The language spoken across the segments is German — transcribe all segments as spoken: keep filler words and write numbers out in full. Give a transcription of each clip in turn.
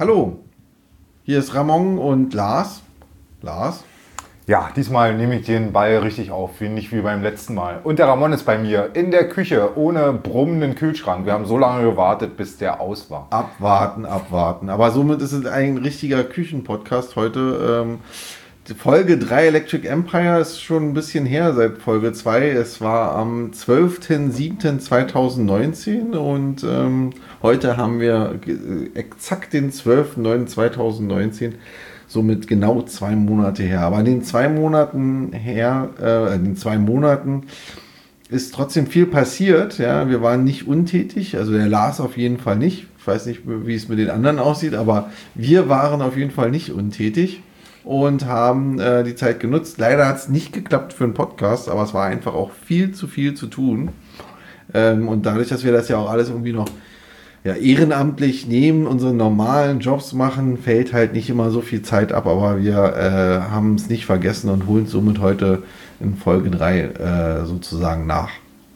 Hallo, hier ist Ramon und Lars. Lars? Ja, diesmal nehme ich den Ball richtig auf, wie nicht wie beim letzten Mal. Und der Ramon ist bei mir in der Küche, ohne brummenden Kühlschrank. Wir haben so lange gewartet, bis der aus war. Abwarten, abwarten. Aber somit ist es ein richtiger Küchenpodcast heute. Ähm, Folge drei Electric Empire ist schon ein bisschen her seit Folge zwei. Es war am zwölften siebten zweitausendneunzehn und ähm, heute haben wir exakt den zwölften neunten zweitausendneunzehn. Somit genau zwei Monate her. Aber in den zwei Monaten her, äh, in den zwei Monaten ist trotzdem viel passiert. Ja, wir waren nicht untätig, also der Lars auf jeden Fall nicht. Ich weiß nicht, wie es mit den anderen aussieht, aber wir waren auf jeden Fall nicht untätig und haben äh, die Zeit genutzt. Leider hat es nicht geklappt für einen Podcast, aber es war einfach auch viel zu viel zu tun. Ähm, und dadurch, dass wir das ja auch alles irgendwie noch ja, ehrenamtlich neben unseren normalen Jobs machen, fällt halt nicht immer so viel Zeit ab, aber wir äh, haben es nicht vergessen und holen somit heute in Folge drei äh, sozusagen nach.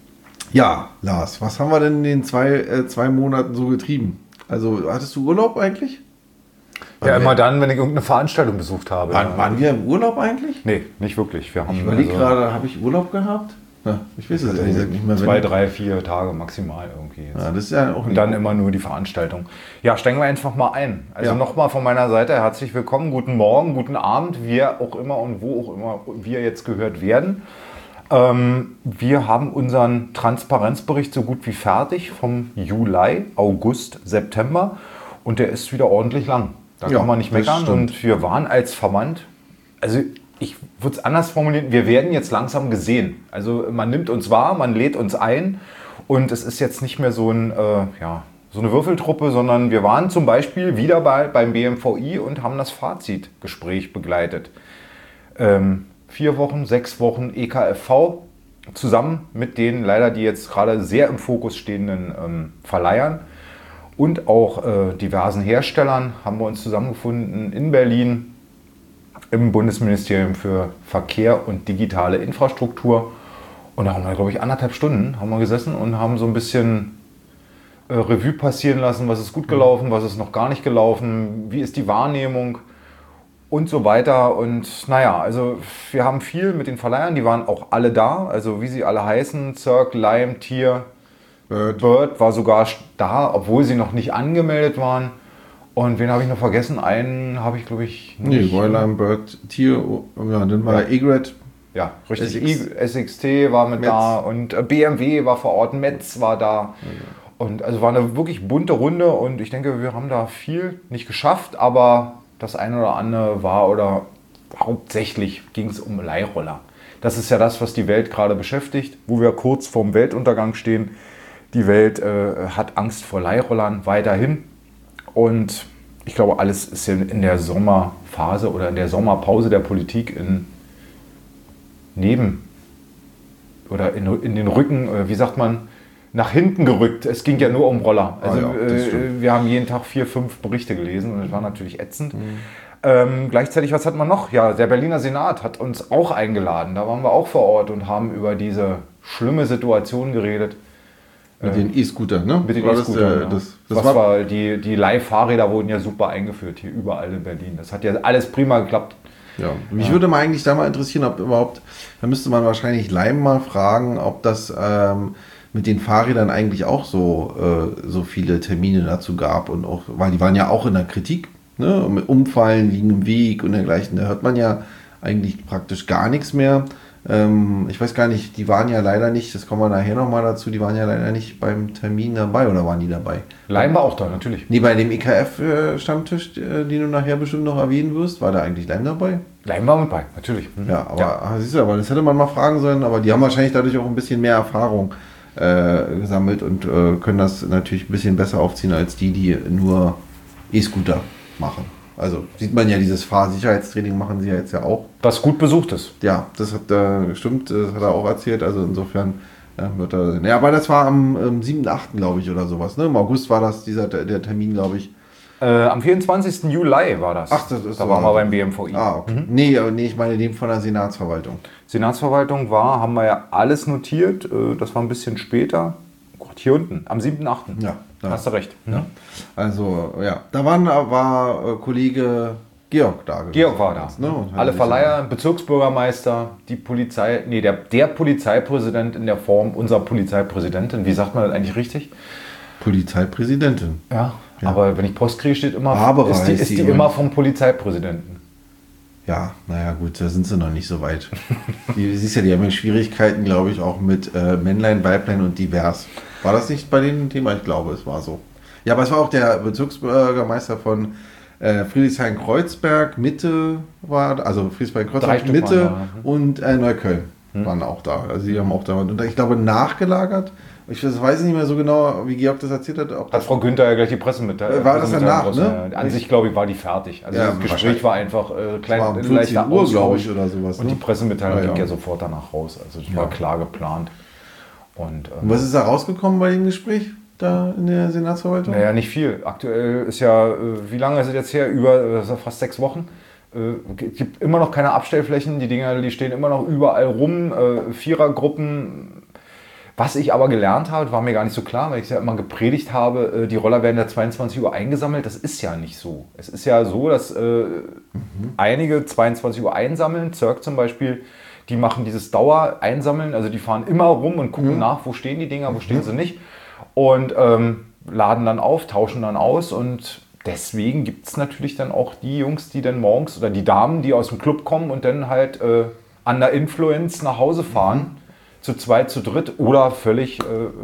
Ja, Lars, was haben wir denn in den zwei, äh, zwei Monaten so getrieben? Also, hattest du Urlaub eigentlich? Ja, immer dann, wenn ich irgendeine Veranstaltung besucht habe. Waren, waren wir im Urlaub eigentlich? Nee, nicht wirklich. Wir haben Ich überlege also gerade, habe ich Urlaub gehabt? Ja, ich weiß es ehrlich gesagt nicht mehr. Zwei, drei, vier Tage maximal irgendwie. Jetzt. Ja, das ist ja auch Und dann immer nur die Veranstaltung. Ja, steigen wir einfach mal ein. Also Ja. nochmal von meiner Seite herzlich willkommen, guten Morgen, guten Abend, wer auch immer und wo auch immer wir jetzt gehört werden. Ähm, wir haben unseren Transparenzbericht so gut wie fertig vom Juli, August, September und der ist wieder ordentlich lang. Da Ja, kann man nicht das meckern stimmt. und wir waren als Verband, also ich würde es anders formulieren, wir werden jetzt langsam gesehen. Also man nimmt uns wahr, man lädt uns ein und es ist jetzt nicht mehr so, ein, äh, ja, so eine Würfeltruppe, sondern wir waren zum Beispiel wieder bei, beim B M V I und haben das Fazitgespräch begleitet. Ähm, vier Wochen, sechs Wochen E K F V zusammen mit den leider, die jetzt gerade sehr im Fokus stehenden ähm, Verleihern und auch äh, diversen Herstellern haben wir uns zusammengefunden in Berlin im Bundesministerium für Verkehr und digitale Infrastruktur. Und da haben wir, glaube ich, anderthalb Stunden haben wir gesessen und haben so ein bisschen äh, Revue passieren lassen, was ist gut gelaufen, was ist noch gar nicht gelaufen, wie ist die Wahrnehmung und so weiter. Und naja, also wir haben viel mit den Verleihern, die waren auch alle da, also wie sie alle heißen, Cirque, Lime, Tier, Bird. Bird war sogar da, obwohl sie noch nicht angemeldet waren. Und wen habe ich noch vergessen? Einen habe ich, glaube ich, nicht. Nee, Royal Bird, Tier, ja, dann war Ja. Egret. Ja, richtig. S X. I- S X T war mit Metz. da und äh, B M W war vor Ort, Metz war da. Und also war eine wirklich bunte Runde und ich denke, wir haben da viel nicht geschafft, aber das eine oder andere war oder hauptsächlich ging es um Leihroller. Das ist ja das, was die Welt gerade beschäftigt, wo wir kurz vorm Weltuntergang stehen. Die Welt äh, hat Angst vor Leihrollern weiterhin. Und ich glaube, alles ist in der Sommerphase oder in der Sommerpause der Politik in neben oder in, in den Rücken, äh, wie sagt man, nach hinten gerückt. Es ging ja nur um Roller. Also Ah ja, das äh, stimmt. wir haben jeden Tag vier, fünf Berichte gelesen und es war natürlich ätzend. Ähm, gleichzeitig, was hat man noch? Ja, der Berliner Senat hat uns auch eingeladen. Da waren wir auch vor Ort und haben über diese schlimme Situation geredet. Mit den E-Scooter, ne? Mit den War das, E-Scootern, äh, ja. das, das Was war, war die, die Leihfahrräder wurden ja super eingeführt hier überall in Berlin. Das hat ja alles prima geklappt. ja. Mich würde mal eigentlich da mal interessieren, ob überhaupt, da müsste man wahrscheinlich Leim mal fragen, ob das ähm, mit den Fahrrädern eigentlich auch so, äh, so viele Termine dazu gab und auch, weil die waren ja auch in der Kritik, ne? Mit Umfallen, liegen im Weg und dergleichen. Da hört man ja eigentlich praktisch gar nichts mehr. Ähm, ich weiß gar nicht, die waren ja leider nicht, das kommen wir nachher nochmal dazu, die waren ja leider nicht beim Termin dabei oder waren die dabei? Leim war auch da, natürlich. Nee, bei dem E K F-Stammtisch, äh, den du nachher bestimmt noch erwähnen wirst, war da eigentlich Leim dabei? Leim war mit bei, natürlich. Mhm. Ja, aber ah, siehst du, aber das hätte man mal fragen sollen, aber die haben wahrscheinlich dadurch auch ein bisschen mehr Erfahrung äh, gesammelt und äh, können das natürlich ein bisschen besser aufziehen als die, die nur E-Scooter machen. Also sieht man ja, dieses Fahrsicherheitstraining machen sie ja jetzt ja auch. Was gut besucht ist. Ja, das hat äh, stimmt, das hat er auch erzählt, also insofern äh, wird er. Ja, aber das war am ähm, siebten achten glaube ich, oder sowas, ne? Im August war das dieser der Termin, glaube ich. Äh, am vierundzwanzigsten Juli war das. Ach, das ist da so waren wir alt. beim B M V I. Ah, okay. Nee, aber nee, ich meine den von der Senatsverwaltung. Senatsverwaltung war, haben wir ja alles notiert. Äh, das war ein bisschen später. Gott, hier unten, am siebten achten Ja. Da. Hast du recht. Ja. Also, ja, da waren, war äh, Kollege Georg da gewesen. Georg war da. Ne? Und hat Alle sich Verleiher, Bezirksbürgermeister, die Polizei, nee, der, der Polizeipräsident in der Form unserer Polizeipräsidentin. Wie sagt man das eigentlich richtig? Polizeipräsidentin. Ja, Ja. aber wenn ich Post kriege, steht immer, Barbara ist die, heißt ist sie die immer. immer vom Polizeipräsidenten. Ja, naja, gut, da sind sie noch nicht so weit. Die, siehst ja, die haben ja Schwierigkeiten, glaube ich, auch mit äh, Männlein, Weiblein und divers. War das nicht bei denen ein Thema? Ich glaube, es war so. Ja, aber es war auch der Bezirksbürgermeister von äh, Friedrichshain-Kreuzberg, Mitte war, also Drei Friedrichshain-Kreuzberg, Stück Mitte waren da, hm. und äh, Neukölln Hm. waren auch da. Also die haben auch da, und ich glaube, nachgelagert. Ich weiß nicht mehr so genau, wie Georg das erzählt hat. Ob Hat das Frau Günther ja gleich die Pressemitteilung. War das danach, raus- ne? ja, An sich, glaube ich, war die fertig. Also Ja, das Gespräch wahrscheinlich. war einfach äh, klein, war um ein vierzehn leichter Uhr, Austausch. glaube ich, oder sowas. Und Ne? die Pressemitteilung Ja, ging ja. ja sofort danach raus. Also das Ja. war klar geplant. Und, ähm, Und was ist da rausgekommen bei dem Gespräch da in der Senatsverwaltung? naja, nicht viel. Aktuell ist ja, äh, wie lange ist es jetzt her? Über äh, fast sechs Wochen. Es äh, gibt immer noch keine Abstellflächen. Die Dinger, die stehen immer noch überall rum. Äh, Vierergruppen. Was ich aber gelernt habe, war mir gar nicht so klar, weil ich ja immer gepredigt habe, äh, die Roller werden ja zweiundzwanzig Uhr eingesammelt. Das ist ja nicht so. Es ist ja so, dass äh, mhm. einige zweiundzwanzig Uhr einsammeln. Zirk zum Beispiel, die machen dieses Dauereinsammeln. Also die fahren immer rum und gucken mhm. nach, wo stehen die Dinger, wo stehen mhm. sie nicht. Und ähm, laden dann auf, tauschen dann aus. Und deswegen gibt es natürlich dann auch die Jungs, die dann morgens, oder die Damen, die aus dem Club kommen und dann halt äh, under Influence nach Hause fahren. Mhm. Zu zweit, zu dritt oder völlig äh,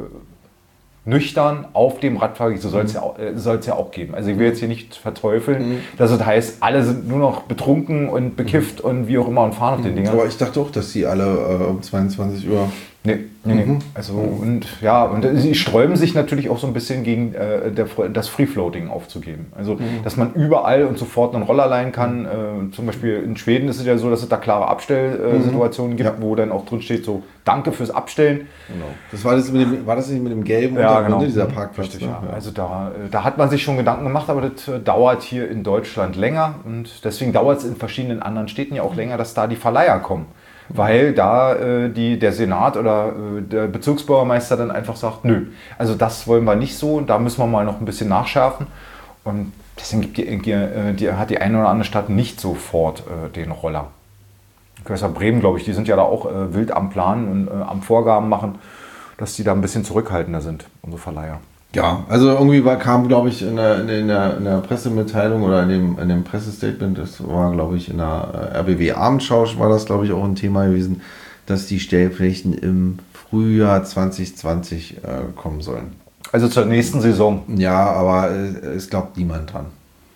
nüchtern auf dem Radfahrweg. So soll es ja, äh, ja auch geben. Also ich will jetzt hier nicht verteufeln, mhm. dass es heißt, alle sind nur noch betrunken und bekifft mhm. und wie auch immer und fahren auf den Dingern. Aber ich dachte auch, dass die alle äh, um zweiundzwanzig Uhr... Nee, nee, nee. Mhm. Also, und ja, und sie sträuben sich natürlich auch so ein bisschen gegen äh, der, das Free-Floating aufzugeben. Also, mhm. dass man überall und sofort einen Roller leihen kann. Äh, zum Beispiel in Schweden ist es ja so, dass es da klare Abstellsituationen äh, mhm. gibt, ja. wo dann auch drin steht, so, danke fürs Abstellen. Genau. Das war das, mit dem, war das nicht mit dem gelben ja, genau. dieser Parkplatz? Richtig, ne? ja. Ja. Also da, da hat man sich schon Gedanken gemacht, aber das dauert hier in Deutschland länger. Und deswegen dauert es in verschiedenen anderen Städten ja auch länger, dass da die Verleiher kommen. Weil da äh, die, der Senat oder äh, der Bezirksbürgermeister dann einfach sagt, nö, also das wollen wir nicht so, da müssen wir mal noch ein bisschen nachschärfen. Und deswegen gibt die, die, die, hat die eine oder andere Stadt nicht sofort äh, den Roller. Köster Bremen, glaube ich, die sind ja da auch äh, wild am Planen und äh, am Vorgaben machen, dass die da ein bisschen zurückhaltender sind, unsere Verleiher. Ja, also irgendwie war, kam, glaube ich, in der, in, der, in der Pressemitteilung oder in dem, in dem Pressestatement, das war, glaube ich, in der R B W-Abendschau, war das, glaube ich, auch ein Thema gewesen, dass die Stellflächen im Frühjahr zwanzig zwanzig äh, kommen sollen. Also zur nächsten Saison. Ja, aber äh, es glaubt niemand dran.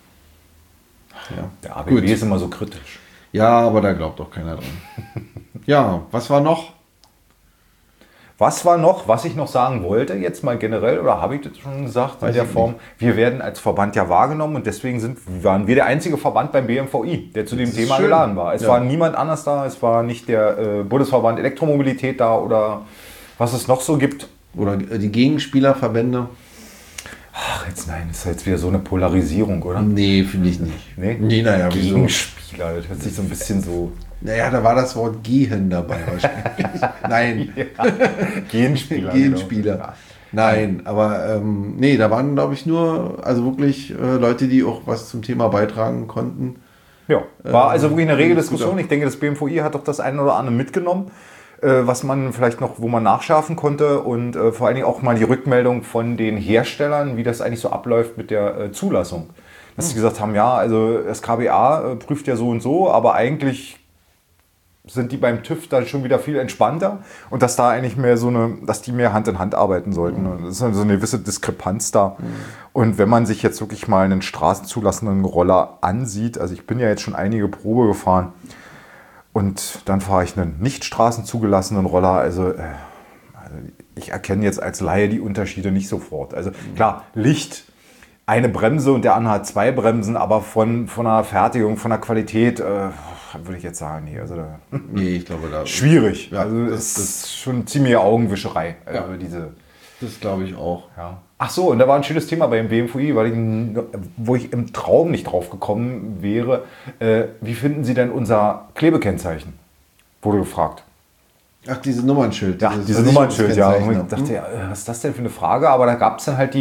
Ja. Der A B W ist immer so kritisch. Ja, aber da glaubt auch keiner dran. Ja, was war noch? Was war noch, was ich noch sagen wollte, jetzt mal generell, oder habe ich das schon gesagt, in der Form, wir werden als Verband ja wahrgenommen und deswegen sind, waren wir der einzige Verband beim B M V I, der zu dem Thema schön. geladen war. Es Ja. war niemand anders da, es war nicht der äh, Bundesverband Elektromobilität da oder was es noch so gibt. Oder die Gegenspielerverbände? Ach, jetzt nein, das ist jetzt wieder so eine Polarisierung, oder? Nee, finde ich nicht. Nee, nee naja, wieso? Gegenspieler, das hört sich so ein bisschen so... Naja, da war das Wort Gehen dabei wahrscheinlich. Nein. Ja. Genspieler. Genspieler. Genau. Nein, aber ähm, nee, da waren, glaube ich, nur, also wirklich äh, Leute, die auch was zum Thema beitragen konnten. Ja, war also wirklich eine rege Ähm, Diskussion. Ich denke, das B M V I hat doch das eine oder andere mitgenommen, äh, was man vielleicht noch, wo man nachschärfen konnte und äh, vor allen Dingen auch mal die Rückmeldung von den Herstellern, wie das eigentlich so abläuft mit der äh, Zulassung. Dass sie gesagt haben, ja, also das K B A äh, prüft ja so und so, aber eigentlich sind die beim TÜV dann schon wieder viel entspannter und dass da eigentlich mehr so eine, dass die mehr Hand in Hand arbeiten sollten. Mhm. Das ist so eine gewisse Diskrepanz da. Mhm. Und wenn man sich jetzt wirklich mal einen straßenzulassenden Roller ansieht, also ich bin ja jetzt schon einige Probe gefahren und dann fahre ich einen nicht straßenzugelassenen Roller, also, äh, also ich erkenne jetzt als Laie die Unterschiede nicht sofort. Also klar, Licht, eine Bremse und der andere hat zwei Bremsen, aber von, von der Fertigung, von der Qualität, äh, würde ich jetzt sagen, nee, also da, nee, ich glaube, da schwierig. Ja, also das, es ist schon ziemlich Augenwischerei. Also ja, diese, das glaube ich auch. Ja. Ach so, und da war ein schönes Thema beim B M V I, weil ich, wo ich im Traum nicht drauf gekommen wäre. Äh, wie finden Sie denn unser Klebekennzeichen? Wurde gefragt. Ach, diese Nummernschild. Ja, diese Nummernschild, ja. Und ich dachte, ja, was ist das denn für eine Frage? Aber da gab es dann halt die,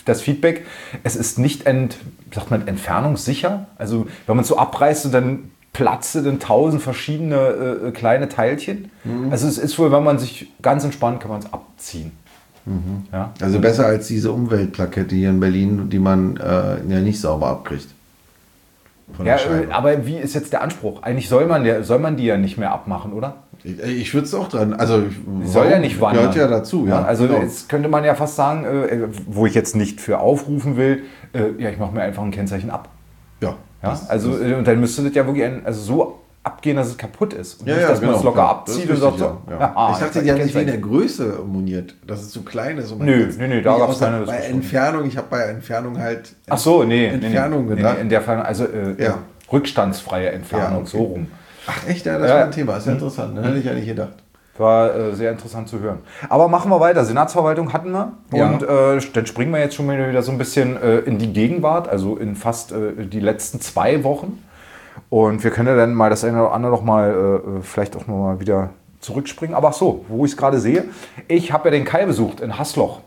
das Feedback, es ist nicht ent, sagt man, entfernungssicher. Also wenn man es so abreißt und dann platzt in tausend verschiedene äh, kleine Teilchen. Mhm. Also es ist wohl, wenn man sich ganz entspannt, kann man es abziehen. Mhm. Ja? Also besser als diese Umweltplakette hier in Berlin, die man äh, ja nicht sauber abkriegt. Ja, aber wie ist jetzt der Anspruch? Eigentlich soll man, der, soll man die ja nicht mehr abmachen, oder? Ich, ich würde es auch dran. Also die soll ja nicht wandern. Gehört ja dazu. Ja, ja also genau. Jetzt könnte man ja fast sagen, äh, wo ich jetzt nicht für aufrufen will, äh, ja, ich mache mir einfach ein Kennzeichen ab. Ja. ja das, also das, und dann müsste das ja wirklich ein, also so abgehen, dass es kaputt ist. Und ja, nicht, ja, dass genau, man es locker ja, abzieht und sagt so. Ja, ja. Ah, ich dachte, die haben sich wegen der Größe moniert, dass es zu klein ist. Und nö, nö, nö, da gab es keine Bei Entfernung, ich habe bei Entfernung halt Ach so, nee, Entfernung nee, nee, gedacht. nee, in der Fall, also äh, ja. rückstandsfreie Entfernung, ja, okay. so rum. Ach echt, ja, das ja. war ein Thema, das ist ja interessant, das hätte ich ja nicht gedacht. War äh, sehr interessant zu hören. Aber machen wir weiter. Senatsverwaltung hatten wir. Ja. Und äh, dann springen wir jetzt schon wieder so ein bisschen äh, in die Gegenwart, also in fast äh, die letzten zwei Wochen. Und wir können ja dann mal das eine oder andere noch mal äh, vielleicht auch noch mal wieder zurückspringen. Aber so, wo ich es gerade sehe, ich habe ja den Kai besucht in Haßloch.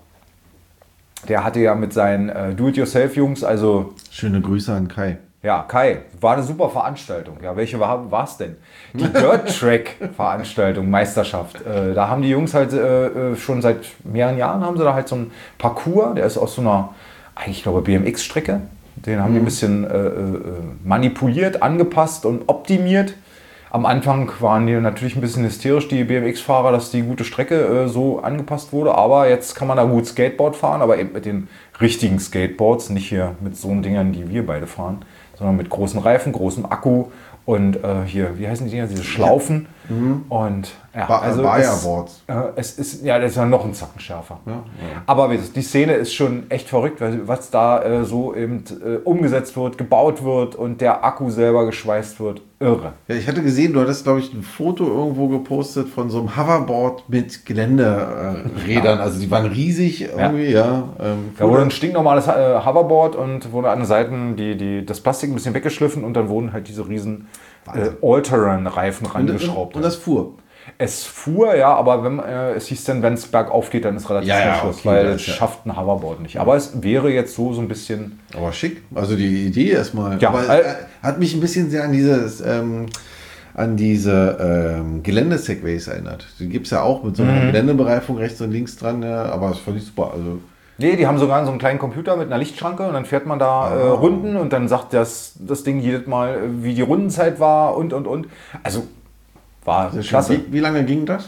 Der hatte ja mit seinen äh, Do-it-yourself-Jungs, also... Schöne Grüße an Kai. Ja, Kai, war eine super Veranstaltung. Ja, welche war es denn? Die Dirt Track Veranstaltung, Meisterschaft. Äh, da haben die Jungs halt äh, schon seit mehreren Jahren haben sie da halt so einen Parcours, der ist aus so einer, eigentlich glaube B M X-Strecke. Den haben mhm. die ein bisschen äh, manipuliert, angepasst und optimiert. Am Anfang waren die natürlich ein bisschen hysterisch, die B M X-Fahrer, dass die gute Strecke äh, so angepasst wurde. Aber jetzt kann man da gut Skateboard fahren, aber eben mit den richtigen Skateboards, nicht hier mit so Dingern, die wir beide fahren, sondern mit großen Reifen, großem Akku und äh, hier, wie heißen die Dinger, diese Schlaufen. Ja. Mhm. Und ja, ba also es, äh, es ist, ja, das ist ja noch ein Zacken schärfer. Ja, ja. Aber die Szene ist schon echt verrückt, weil was da äh, so eben äh, umgesetzt wird, gebaut wird und der Akku selber geschweißt wird. Irre. Ja, ich hatte gesehen, du hattest, glaube ich, ein Foto irgendwo gepostet von so einem Hoverboard mit Geländerädern. Ja. Also die waren riesig irgendwie, ja. ja ähm, da wurde ein stinknormales äh, Hoverboard und wurde an den Seiten die, die, das Plastik ein bisschen weggeschliffen und dann wurden halt diese riesen äh, All-Terrain-Reifen rangeschraubt. Und, und das fuhr? Es fuhr, ja, aber wenn, äh, es hieß dann, wenn es bergauf geht, dann ist relativ ja, ja, Schluss, okay, weil das es ja. schafft ein Hoverboard nicht. Aber es wäre jetzt so, so ein bisschen... Aber schick, also die Idee erstmal. Ja, aber äh, hat mich ein bisschen sehr an dieses... Ähm, an diese ähm, Geländesegways erinnert. Die gibt es ja auch mit so einer mhm. Geländebereifung rechts und links dran, ja, aber das fand ich super. Also nee, die haben sogar so einen kleinen Computer mit einer Lichtschranke und dann fährt man da ah. äh, Runden und dann sagt das, das Ding jedes Mal, wie die Rundenzeit war und und und. Also war klasse. Wie, wie lange ging das?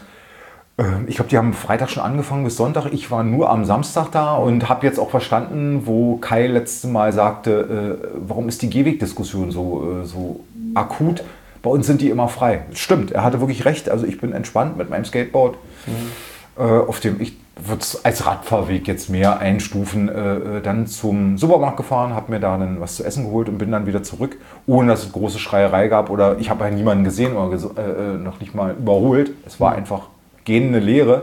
Ich glaube, die haben Freitag schon angefangen bis Sonntag. Ich war nur am Samstag da und habe jetzt auch verstanden, wo Kai letztes Mal sagte, äh, warum ist die Gehwegdiskussion so, äh, so akut? Bei uns sind die immer frei. Stimmt, er hatte wirklich recht. Also ich bin entspannt mit meinem Skateboard. Mhm. Äh, auf dem ich würde es als Radfahrweg jetzt mehr einstufen. Äh, dann zum Supermarkt gefahren, habe mir da dann was zu essen geholt und bin dann wieder zurück, ohne dass es große Schreierei gab oder ich habe ja niemanden gesehen oder äh, noch nicht mal überholt. Es war einfach gehende Leere.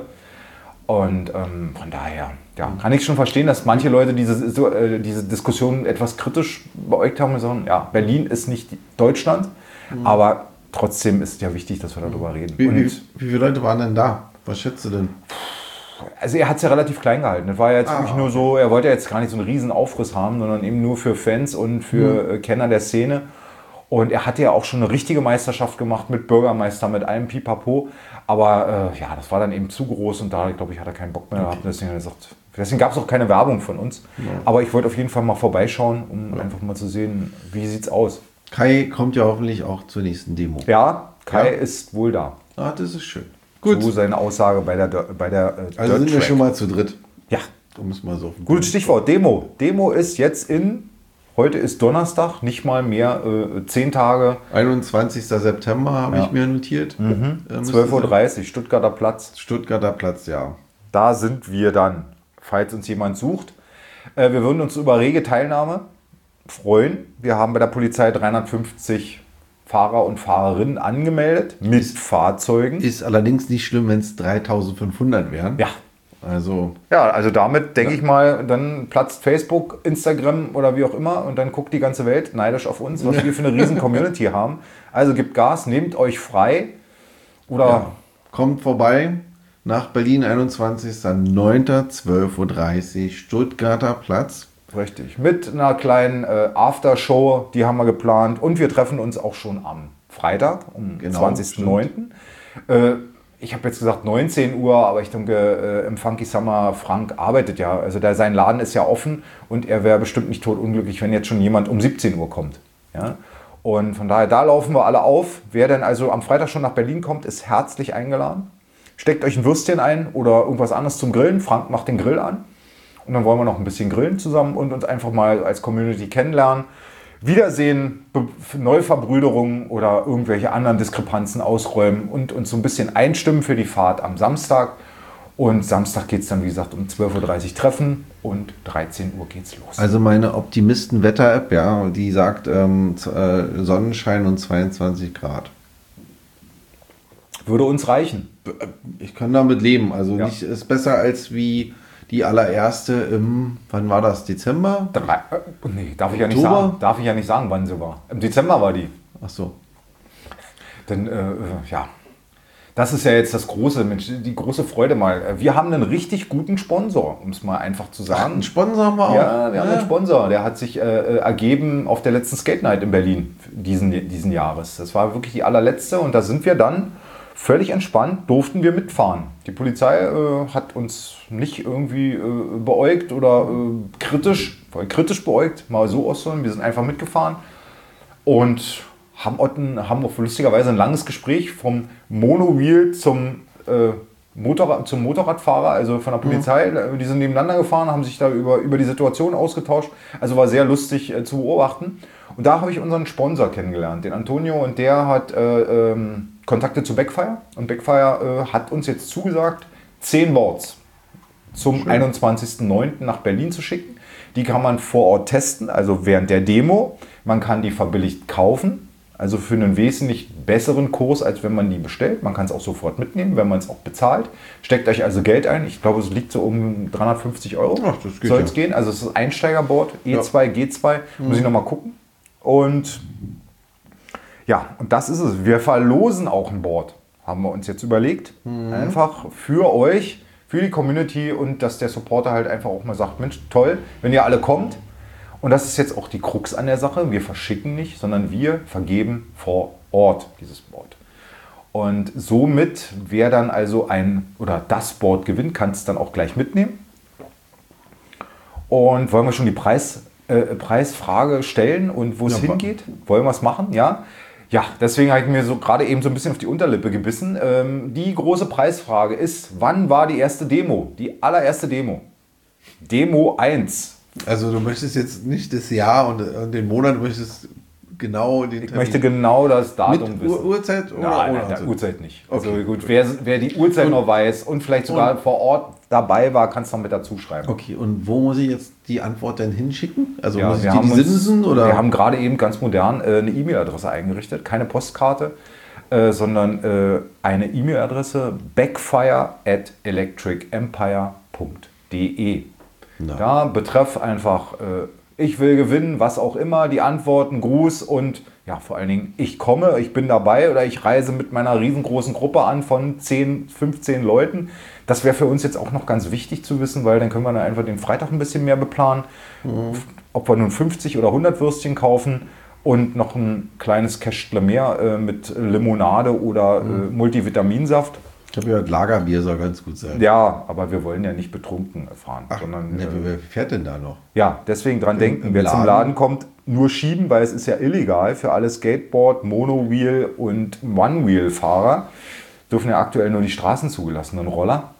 Und ähm, von daher ja, kann ich schon verstehen, dass manche Leute diese, so, äh, diese Diskussion etwas kritisch beäugt haben und sagen, ja, Berlin ist nicht Deutschland. Aber trotzdem ist ja wichtig, dass wir darüber reden. Wie, wie, wie viele Leute waren denn da? Was schätzt du denn? Also er hat es ja relativ klein gehalten. Das war ja jetzt ah, wirklich nur so, er wollte ja jetzt gar nicht so einen riesen Aufriss haben, sondern eben nur für Fans und für mhm. Kenner der Szene. Und er hatte ja auch schon eine richtige Meisterschaft gemacht mit Bürgermeister, mit allem Pipapo. Aber äh, ja, das war dann eben zu groß und da, glaube ich, hat er keinen Bock mehr gehabt. Okay. Deswegen, gesagt, deswegen gab es auch keine Werbung von uns. Ja. Aber ich wollte auf jeden Fall mal vorbeischauen, um ja. einfach mal zu sehen, wie sieht es aus. Kai kommt ja hoffentlich auch zur nächsten Demo. Ja, Kai ja. ist wohl da. Ah, das ist schön. Gut. So seine Aussage bei der, bei der äh, Also sind wir schon mal zu dritt. Ja. Um es mal so Gutes Stichwort, Demo. Demo ist jetzt in, heute ist Donnerstag, nicht mal mehr äh, zehn Tage. einundzwanzigster September habe ja. ich mir notiert. Mhm. zwölf Uhr dreißig, Stuttgarter Platz. Stuttgarter Platz, ja. Da sind wir dann, falls uns jemand sucht. Äh, wir würden uns über rege Teilnahme freuen. Wir haben bei der Polizei dreihundertfünfzig Fahrer und Fahrerinnen angemeldet mit ist, Fahrzeugen. Ist allerdings nicht schlimm, wenn es dreitausendfünfhundert wären. Ja. Also, ja, also damit denke ja. ich mal, dann platzt Facebook, Instagram oder wie auch immer und dann guckt die ganze Welt neidisch auf uns, was wir für eine riesen Community haben. Also gebt Gas, nehmt euch frei oder... Ja. Kommt vorbei. nach Berlin, einundzwanzigster neunter zwölf Uhr dreißig, Stuttgarter Platz. Richtig, mit einer kleinen äh, Aftershow, die haben wir geplant. Und wir treffen uns auch schon am Freitag, um Genau, zwanzigsten neunten Äh, ich habe jetzt gesagt neunzehn Uhr, aber ich denke, äh, im Funky Summer, Frank arbeitet ja. Also der, sein Laden ist ja offen und er wäre bestimmt nicht totunglücklich, wenn jetzt schon jemand um siebzehn Uhr kommt. Ja? Und von daher, da laufen wir alle auf. Wer denn also am Freitag schon nach Berlin kommt, ist herzlich eingeladen. Steckt euch ein Würstchen ein oder irgendwas anderes zum Grillen. Frank macht den Grill an. Und dann wollen wir noch ein bisschen grillen zusammen und uns einfach mal als Community kennenlernen. Wiedersehen, Be Neuverbrüderungen oder irgendwelche anderen Diskrepanzen ausräumen und uns so ein bisschen einstimmen für die Fahrt am Samstag. Und Samstag geht es dann, wie gesagt, um zwölf Uhr dreißig treffen und dreizehn Uhr geht's los. Also meine Optimisten-Wetter-App, ja, die sagt ähm, äh, Sonnenschein und zweiundzwanzig Grad. Würde uns reichen. Ich kann damit leben. Also Ja. nicht, ist besser als wie die allererste im, wann war das, Dezember? Drei, äh, nee, darf ich ja nicht Oktober? sagen. Darf ich ja nicht sagen, wann sie war. Im Dezember war die. Ach so. Denn, äh, ja, das ist ja jetzt das große, Mensch, die große Freude mal. Wir haben einen richtig guten Sponsor, um es mal einfach zu sagen. Einen Sponsor haben wir auch. Ja, wir haben einen Sponsor. Der hat sich äh, ergeben auf der letzten Skate Night in Berlin diesen, diesen Jahres. Das war wirklich die allerletzte und da sind wir dann völlig entspannt, durften wir mitfahren. Die Polizei äh, hat uns nicht irgendwie äh, beäugt oder äh, kritisch, kritisch beäugt, mal so auszuholen. Wir sind einfach mitgefahren und haben, haben auch lustigerweise ein langes Gespräch vom Monowheel zum, äh, Motorrad, zum Motorradfahrer, also von der Polizei. Mhm. Die sind nebeneinander gefahren, haben sich da über, über die Situation ausgetauscht. Also war sehr lustig äh, zu beobachten. Und da habe ich unseren Sponsor kennengelernt, den Antonio, und der hat äh, ähm, Kontakte zu Backfire. Und Backfire äh, hat uns jetzt zugesagt, zehn Boards zum Schön. einundzwanzigsten neunten nach Berlin zu schicken. Die kann man vor Ort testen, also während der Demo. Man kann die verbilligt kaufen, also für einen wesentlich besseren Kurs, als wenn man die bestellt. Man kann es auch sofort mitnehmen, wenn man es auch bezahlt. Steckt euch also Geld ein. Ich glaube, es liegt so um dreihundertfünfzig Euro. Ach, das geht soll ja. es gehen. Also es ist ein Einsteigerboard, E zwei, G zwei. Mhm. Muss ich nochmal gucken. Und ja, und das ist es. Wir verlosen auch ein Board, haben wir uns jetzt überlegt. Mhm. Einfach für euch, für die Community und dass der Supporter halt einfach auch mal sagt, Mensch, toll, wenn ihr alle kommt. Und das ist jetzt auch die Krux an der Sache. Wir verschicken nicht, sondern wir vergeben vor Ort dieses Board. Und somit, wer dann also ein oder das Board gewinnt, kann es dann auch gleich mitnehmen. Und wollen wir schon die Preis, äh, Preisfrage stellen und wo es Ja, hingeht? Wollen wir es machen? Ja. Ja, deswegen habe ich mir so gerade eben so ein bisschen auf die Unterlippe gebissen. Ähm, die große Preisfrage ist, wann war die erste Demo? Die allererste Demo. Demo eins. Also du möchtest jetzt nicht das Jahr und, und den Monat, du möchtest genau den Ich möchte genau das Datum mit wissen. Ur Uhrzeit oder Nein, ohne nein, der Uhrzeit? Uhrzeit nicht. Okay, Also gut, gut. wer, wer die Uhrzeit Und- noch weiß und vielleicht sogar und- vor Ort dabei war, kann es noch mit dazu schreiben. Okay, und wo muss ich jetzt die Antwort denn hinschicken? Also Ja, muss ich wir die, haben die uns- Simsen oder? Wir haben gerade eben ganz modern äh, eine E-Mail-Adresse eingerichtet, keine Postkarte, äh, sondern äh, eine E-Mail-Adresse backfire at electricempire punkt de. Na. Da betreff einfach, äh, ich will gewinnen, was auch immer, die Antworten, Gruß und ja, vor allen Dingen, ich komme, ich bin dabei oder ich reise mit meiner riesengroßen Gruppe an von zehn, fünfzehn Leuten. Das wäre für uns jetzt auch noch ganz wichtig zu wissen, weil dann können wir dann einfach den Freitag ein bisschen mehr beplanen. Mhm. Ob wir nun fünfzig oder hundert Würstchen kaufen und noch ein kleines Kästle mehr äh, mit Limonade oder Mhm. äh, Multivitaminsaft. Ich habe gehört, Lagerbier soll ganz gut sein. Ja, aber wir wollen ja nicht betrunken fahren, Ach, sondern ne, äh, wer fährt denn da noch? ja, deswegen dran denken, im wer zum Laden? Laden kommt, nur schieben, weil es ist ja illegal für alle Skateboard, Monowheel und One-Wheel-Fahrer. Dürfen ja aktuell nur die Straßen zugelassenen Roller.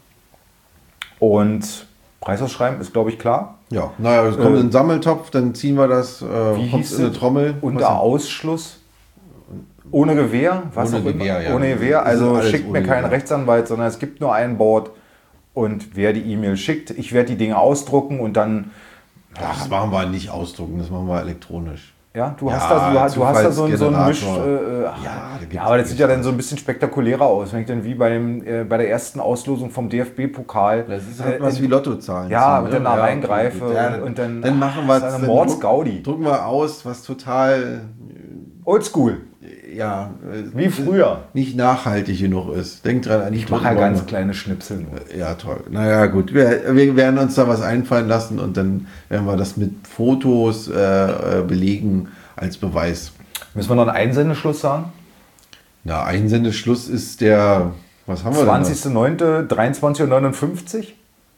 Und Preisausschreiben ist, glaube ich, klar. Ja, naja, es kommt Äh, in einen Sammeltopf, dann ziehen wir das, äh, Wie kommt hieß in eine es? Trommel. Unter Was- Ausschluss. Ohne Gewehr, was Ohne auch immer. Gewehr, ja. Ohne Gewehr, Das ist also alles schickt mir ohne keinen Gewehr. Rechtsanwalt, sondern es gibt nur ein Board. Und wer die E-Mail schickt, ich werde die Dinge ausdrucken und dann, Ach, das machen wir nicht ausdrucken, das machen wir elektronisch. ja, du Ja, hast da, du, hast- du hast da so, ein- so ein Misch. Zufallsgenerator. Äh, äh, Ja, da ja, gibt's aber das sieht ja nichts. dann so ein bisschen spektakulärer aus, wenn ich dann wie bei, dem, äh, bei der ersten Auslosung vom D F B-Pokal. Das ist halt äh, was in- wie Lottozahlen. Ja, ziehen, und dann da okay, reingreife gut. Ja, und- und dann- dann machen wir das ist eine dann Mordsgaudi. Drucken wir aus, was total, Oldschool. ja, wie früher. Nicht nachhaltig genug ist. Denkt dran, ich mache ja ganz kleine Schnipsel nur. Ja, toll. Naja, gut. Wir, wir werden uns da was einfallen lassen und dann werden wir das mit Fotos äh, belegen als Beweis. Müssen wir noch einen Einsendeschluss sagen? Na, Einsendeschluss ist der, was haben wir zwanzigster neunter dreiundzwanzig Uhr neunundfünfzig?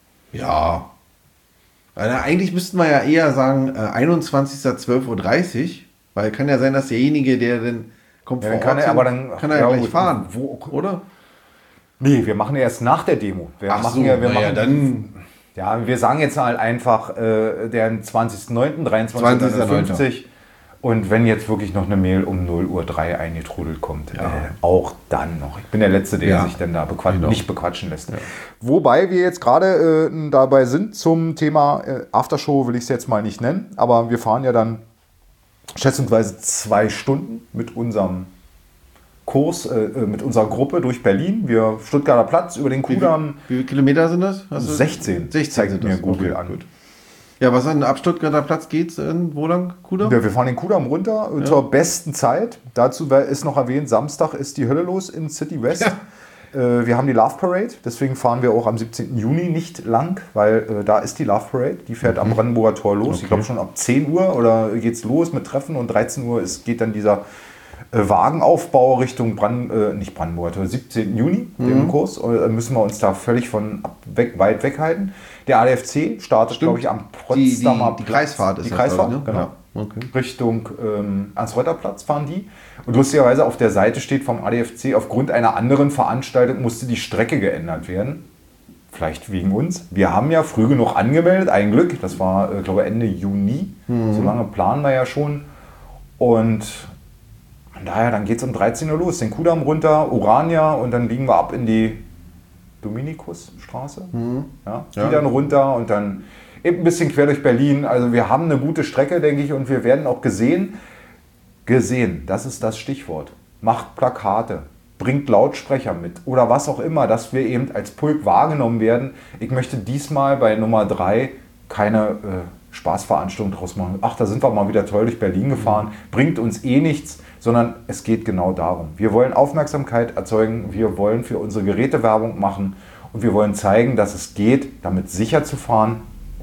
Ja. Also eigentlich müssten wir ja eher sagen äh, einundzwanzigster zwölf Uhr dreißig, weil kann ja sein, dass derjenige, der dann kommt ja, vor dann kann Ort, er, aber dann kann er ja, ja gleich fahren, wo, oder? Nee, wir machen ja erst nach der Demo. Wir Ach machen so, ja, wir na ja, machen, dann... Ja, wir sagen jetzt halt einfach, äh, der zwanzigster neunter dreiundzwanzig Uhr neunundfünfzig. Und wenn jetzt wirklich noch eine Mail um null Uhr drei eingetrudelt kommt, ja. äh, auch dann noch. Ich bin der Letzte, der ja. sich dann da bequatsch- genau. nicht bequatschen lässt. Ja. Wobei wir jetzt gerade äh, dabei sind zum Thema äh, Aftershow, will ich es jetzt mal nicht nennen, aber wir fahren ja dann schätzungsweise zwei Stunden mit unserem Kurs, äh, mit unserer Gruppe durch Berlin. Wir Stuttgarter Platz über den Kudamm. Wie, wie viele Kilometer sind das? Hast sechzehn. sechzehn zeigt mir Google okay, an. Gut. Ja, was an ab Stuttgarter Platz geht's in wo lang? Kudamm? Ja, wir fahren den Kudamm runter ja. zur besten Zeit. Dazu ist noch erwähnt, Samstag ist die Hölle los in City West. Ja. Äh, wir haben die Love Parade, deswegen fahren wir auch am siebzehnten Juni nicht lang, weil äh, da ist die Love Parade. Die fährt mhm. am Brandenburger Tor los. Okay. Ich glaube schon ab zehn Uhr oder geht's los mit Treffen und dreizehn Uhr ist, geht dann dieser äh, Wagenaufbau Richtung Brand, äh, nicht Brandenburger Tor, siebzehnten Juni mhm. im Kurs. Äh, müssen wir uns da völlig von ab, weg, weit weghalten. Der A D F C startet, glaube ich, am Potsdamer die, die, die Kreisfahrt ist Die Kreisfahrt, das, ne? genau. Ja. Okay. Richtung ähm, Ernst-Reuter-Platz fahren die. Und lustigerweise auf der Seite steht vom A D F C, aufgrund einer anderen Veranstaltung musste die Strecke geändert werden. Vielleicht wegen uns. Wir haben ja früh genug angemeldet, ein Glück. Das war, äh, glaube ich, Ende Juni. Mhm. So lange planen wir ja schon. Und von daher, dann geht es um dreizehn Uhr los. Den Kudamm runter, Urania und dann biegen wir ab in die Dominikusstraße. Mhm. Ja, die ja. dann runter und dann eben ein bisschen quer durch Berlin. Also wir haben eine gute Strecke, denke ich, und wir werden auch gesehen. Gesehen, das ist das Stichwort. Macht Plakate, bringt Lautsprecher mit oder was auch immer, dass wir eben als Pulk wahrgenommen werden. Ich möchte diesmal bei Nummer drei keine äh, Spaßveranstaltung draus machen. Ach, da sind wir mal wieder toll durch Berlin gefahren. Bringt uns eh nichts, sondern es geht genau darum. Wir wollen Aufmerksamkeit erzeugen, wir wollen für unsere Geräte Werbung machen und wir wollen zeigen, dass es geht, damit sicher zu fahren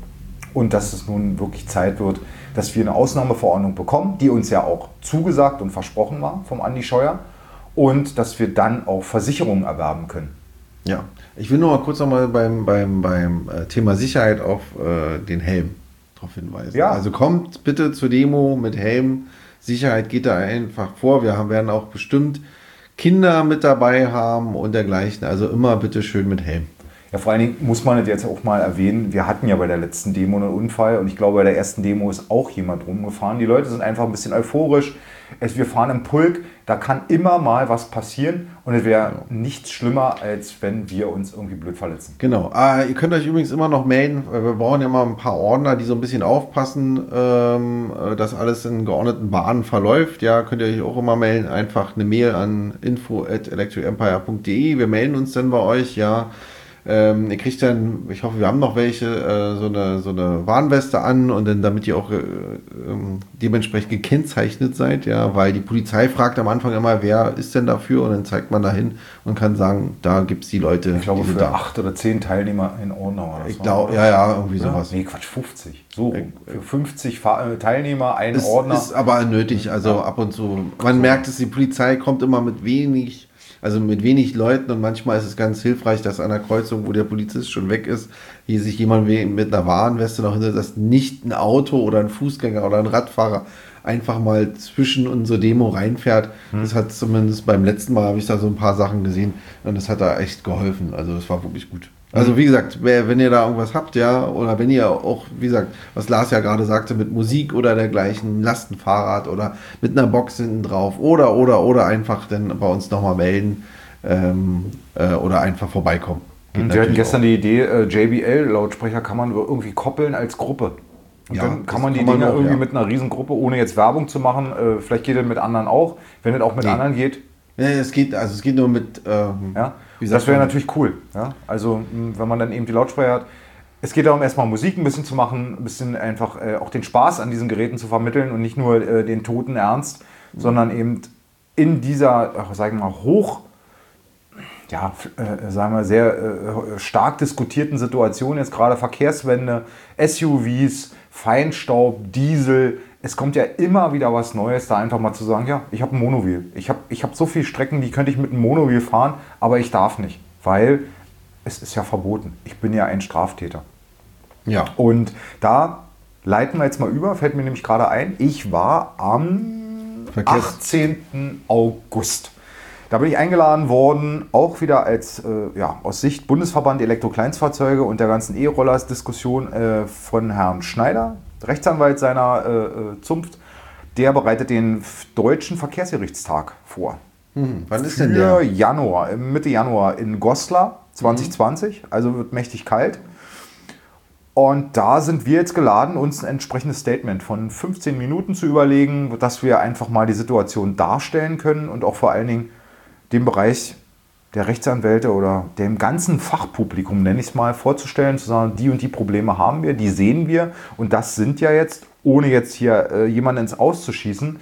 und dass es nun wirklich Zeit wird, dass wir eine Ausnahmeverordnung bekommen, die uns ja auch zugesagt und versprochen war vom Andi Scheuer und dass wir dann auch Versicherungen erwerben können. Ja, ich will nur mal kurz noch mal beim, beim, beim Thema Sicherheit auf äh, den Helm drauf hinweisen. Ja. Also kommt bitte zur Demo mit Helm. Sicherheit geht da einfach vor. Wir haben, werden auch bestimmt Kinder mit dabei haben und dergleichen. Also immer bitte schön mit Helm. Ja, vor allen Dingen muss man das jetzt auch mal erwähnen, wir hatten ja bei der letzten Demo einen Unfall und ich glaube, bei der ersten Demo ist auch jemand rumgefahren. Die Leute sind einfach ein bisschen euphorisch. Es, wir fahren im Pulk, da kann immer mal was passieren und es wäre genau. nichts schlimmer, als wenn wir uns irgendwie blöd verletzen. Genau. Ah, ihr könnt euch übrigens immer noch melden. Wir brauchen ja mal ein paar Ordner, die so ein bisschen aufpassen, ähm, dass alles in geordneten Bahnen verläuft. Ja, könnt ihr euch auch immer melden. Einfach eine Mail an info at electric empire punkt de. Wir melden uns dann bei euch, ja. Ähm, ihr kriegt dann, ich hoffe, wir haben noch welche, äh, so eine, so eine Warnweste an und dann, damit ihr auch äh, ähm, dementsprechend gekennzeichnet seid, ja, weil die Polizei fragt am Anfang immer, wer ist denn dafür und dann zeigt man dahin und kann sagen, da gibt es die Leute. Ich glaube, die für da. acht oder zehn Teilnehmer in Ordnung oder Ich glaube, ja, ja, irgendwie ja? sowas. Nee, Quatsch, fünfzig. So rum. Für fünfzig Fahr- Teilnehmer ein ist, Ordner. Ist aber nötig, also ja. ab und zu. Man so. merkt es, die Polizei kommt immer mit wenig Also mit wenig Leuten und manchmal ist es ganz hilfreich, dass an der Kreuzung, wo der Polizist schon weg ist, hier sich jemand mit einer Warnweste noch hinter, dass nicht ein Auto oder ein Fußgänger oder ein Radfahrer einfach mal zwischen unsere Demo reinfährt. Hm. Das hat zumindest beim letzten Mal, habe ich da so ein paar Sachen gesehen und das hat da echt geholfen. Also das war wirklich gut. Also wie gesagt, wenn ihr da irgendwas habt, ja, oder wenn ihr auch, wie gesagt, was Lars ja gerade sagte, mit Musik oder dergleichen, Lastenfahrrad oder mit einer Box hinten drauf oder, oder, oder einfach dann bei uns nochmal melden ähm, äh, oder einfach vorbeikommen. Geht Wir hatten gestern auch. die Idee, äh, J B L-Lautsprecher kann man irgendwie koppeln als Gruppe. Und ja, dann kann man die kann man Dinger auch, irgendwie ja. mit einer Riesengruppe, ohne jetzt Werbung zu machen, äh, vielleicht geht es mit anderen auch, wenn es auch mit nee. anderen geht. Ja, es geht, also es geht nur mit... Ähm, ja? Das wäre natürlich cool. Ja? Also wenn man dann eben die Lautsprecher hat. Es geht darum, erstmal Musik ein bisschen zu machen, ein bisschen einfach äh, auch den Spaß an diesen Geräten zu vermitteln und nicht nur äh, den toten Ernst, mhm. sondern eben in dieser, sagen wir mal, hoch, ja, äh, sagen wir, sehr äh, stark diskutierten Situation, jetzt gerade Verkehrswende, S U Vs, Feinstaub, Diesel, es kommt ja immer wieder was Neues, da einfach mal zu sagen, ja, ich habe ein Monowheel. Ich habe ich hab so viele Strecken, die könnte ich mit einem Monowheel fahren, aber ich darf nicht, weil es ist ja verboten. Ich bin ja ein Straftäter. Ja. Und da leiten wir jetzt mal über, fällt mir nämlich gerade ein, ich war am Verkehrs- achtzehnten August. Da bin ich eingeladen worden, auch wieder als äh, ja, aus Sicht Bundesverband Elektrokleinstfahrzeuge und der ganzen E-Rollers Diskussion äh, von Herrn Schneider, Rechtsanwalt seiner äh, äh, Zunft. Der bereitet den Deutschen Verkehrsgerichtstag vor. Hm, wann ist Für denn der? Januar, Mitte Januar in Goslar zwanzig zwanzig, also wird mächtig kalt. Und da sind wir jetzt geladen, uns ein entsprechendes Statement von fünfzehn Minuten zu überlegen, dass wir einfach mal die Situation darstellen können und auch vor allen Dingen dem Bereich der Rechtsanwälte oder dem ganzen Fachpublikum, nenne ich es mal, vorzustellen, zu sagen, die und die Probleme haben wir, die sehen wir und das sind ja jetzt, ohne jetzt hier äh, jemanden ins Auszuschießen,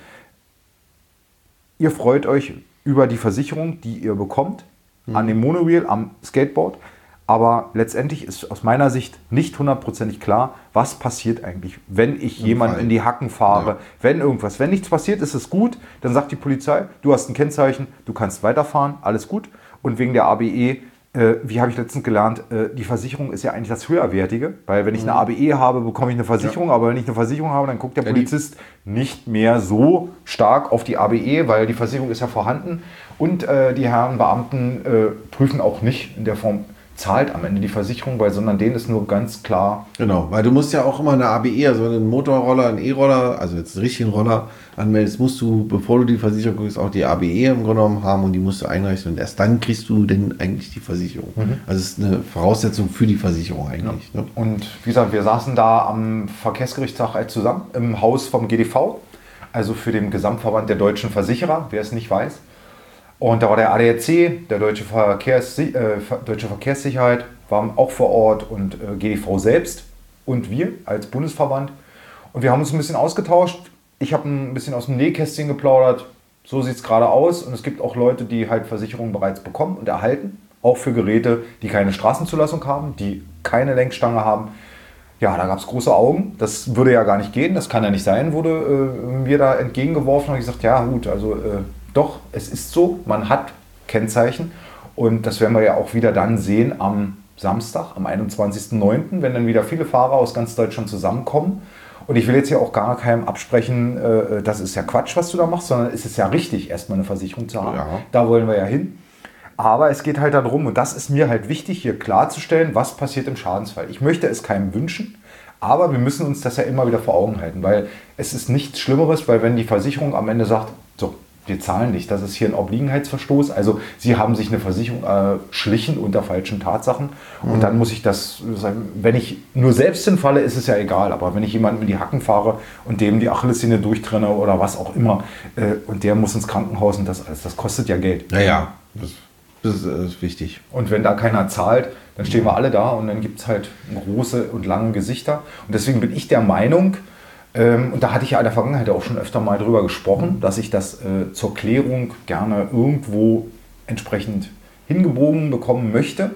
ihr freut euch über die Versicherung, die ihr bekommt, mhm. an dem Monowheel, am Skateboard, aber letztendlich ist aus meiner Sicht nicht hundertprozentig klar, was passiert eigentlich, wenn ich jemanden in die Hacken fahre, ja. wenn irgendwas. Wenn nichts passiert, ist es gut, dann sagt die Polizei, du hast ein Kennzeichen, du kannst weiterfahren, alles gut. Und wegen der A B E, äh, wie habe ich letztens gelernt, äh, die Versicherung ist ja eigentlich das Höherwertige, weil wenn ich eine A B E habe, bekomme ich eine Versicherung, ja. aber wenn ich eine Versicherung habe, dann guckt der ja, Polizist nicht mehr so stark auf die A B E, weil die Versicherung ist ja vorhanden und äh, die Herren Beamten äh, prüfen auch nicht in der Form, zahlt am Ende die Versicherung, weil, sondern denen ist nur ganz klar. Genau, weil du musst ja auch immer eine A B E, also einen Motorroller, einen E-Roller, also jetzt einen richtigen Roller anmeldest, musst du, bevor du die Versicherung kriegst, auch die A B E im Grunde genommen haben und die musst du einreichen und erst dann kriegst du denn eigentlich die Versicherung. Mhm. Also es ist eine Voraussetzung für die Versicherung eigentlich. Ja. Ne? Und wie gesagt, wir saßen da am Verkehrsgerichtstag zusammen im Haus vom G D V, also für den Gesamtverband der deutschen Versicherer, wer es nicht weiß. Und da war der A D A C, der Deutsche, Verkehrs, äh, Deutsche Verkehrssicherheit, waren auch vor Ort und äh, G D V selbst und wir als Bundesverband. Und wir haben uns ein bisschen ausgetauscht. Ich habe ein bisschen aus dem Nähkästchen geplaudert. So sieht es gerade aus. Und es gibt auch Leute, die halt Versicherungen bereits bekommen und erhalten. Auch für Geräte, die keine Straßenzulassung haben, die keine Lenkstange haben. Ja, da gab es große Augen. Das würde ja gar nicht gehen. Das kann ja nicht sein, wurde äh, mir da entgegengeworfen. Und ich gesagt, ja gut, also... Äh, Doch, es ist so, man hat Kennzeichen und das werden wir ja auch wieder dann sehen am Samstag, am einundzwanzigsten neunten, wenn dann wieder viele Fahrer aus ganz Deutschland zusammenkommen. Und ich will jetzt hier auch gar keinem absprechen, äh, das ist ja Quatsch, was du da machst, sondern es ist ja richtig, erstmal eine Versicherung zu haben. Ja. Da wollen wir ja hin. Aber es geht halt darum, und das ist mir halt wichtig, hier klarzustellen, was passiert im Schadensfall. Ich möchte es keinem wünschen, aber wir müssen uns das ja immer wieder vor Augen halten, weil es ist nichts Schlimmeres, weil wenn die Versicherung am Ende sagt, so, wir zahlen nicht, das ist hier ein Obliegenheitsverstoß, also Sie haben sich eine Versicherung erschlichen äh, unter falschen Tatsachen und mhm. dann muss ich das, wenn ich nur selbst hinfalle, ist es ja egal, aber wenn ich jemanden in die Hacken fahre und dem die Achillessehne durchtrenne oder was auch immer äh, und der muss ins Krankenhaus und das alles, das kostet ja Geld. Ja, ja, das, das, ist, das ist wichtig. Und wenn da keiner zahlt, dann stehen wir alle da und dann gibt es halt große und lange Gesichter und deswegen bin ich der Meinung, Ähm, und da hatte ich ja in der Vergangenheit auch schon öfter mal drüber gesprochen, dass ich das äh, zur Klärung gerne irgendwo entsprechend hingebogen bekommen möchte.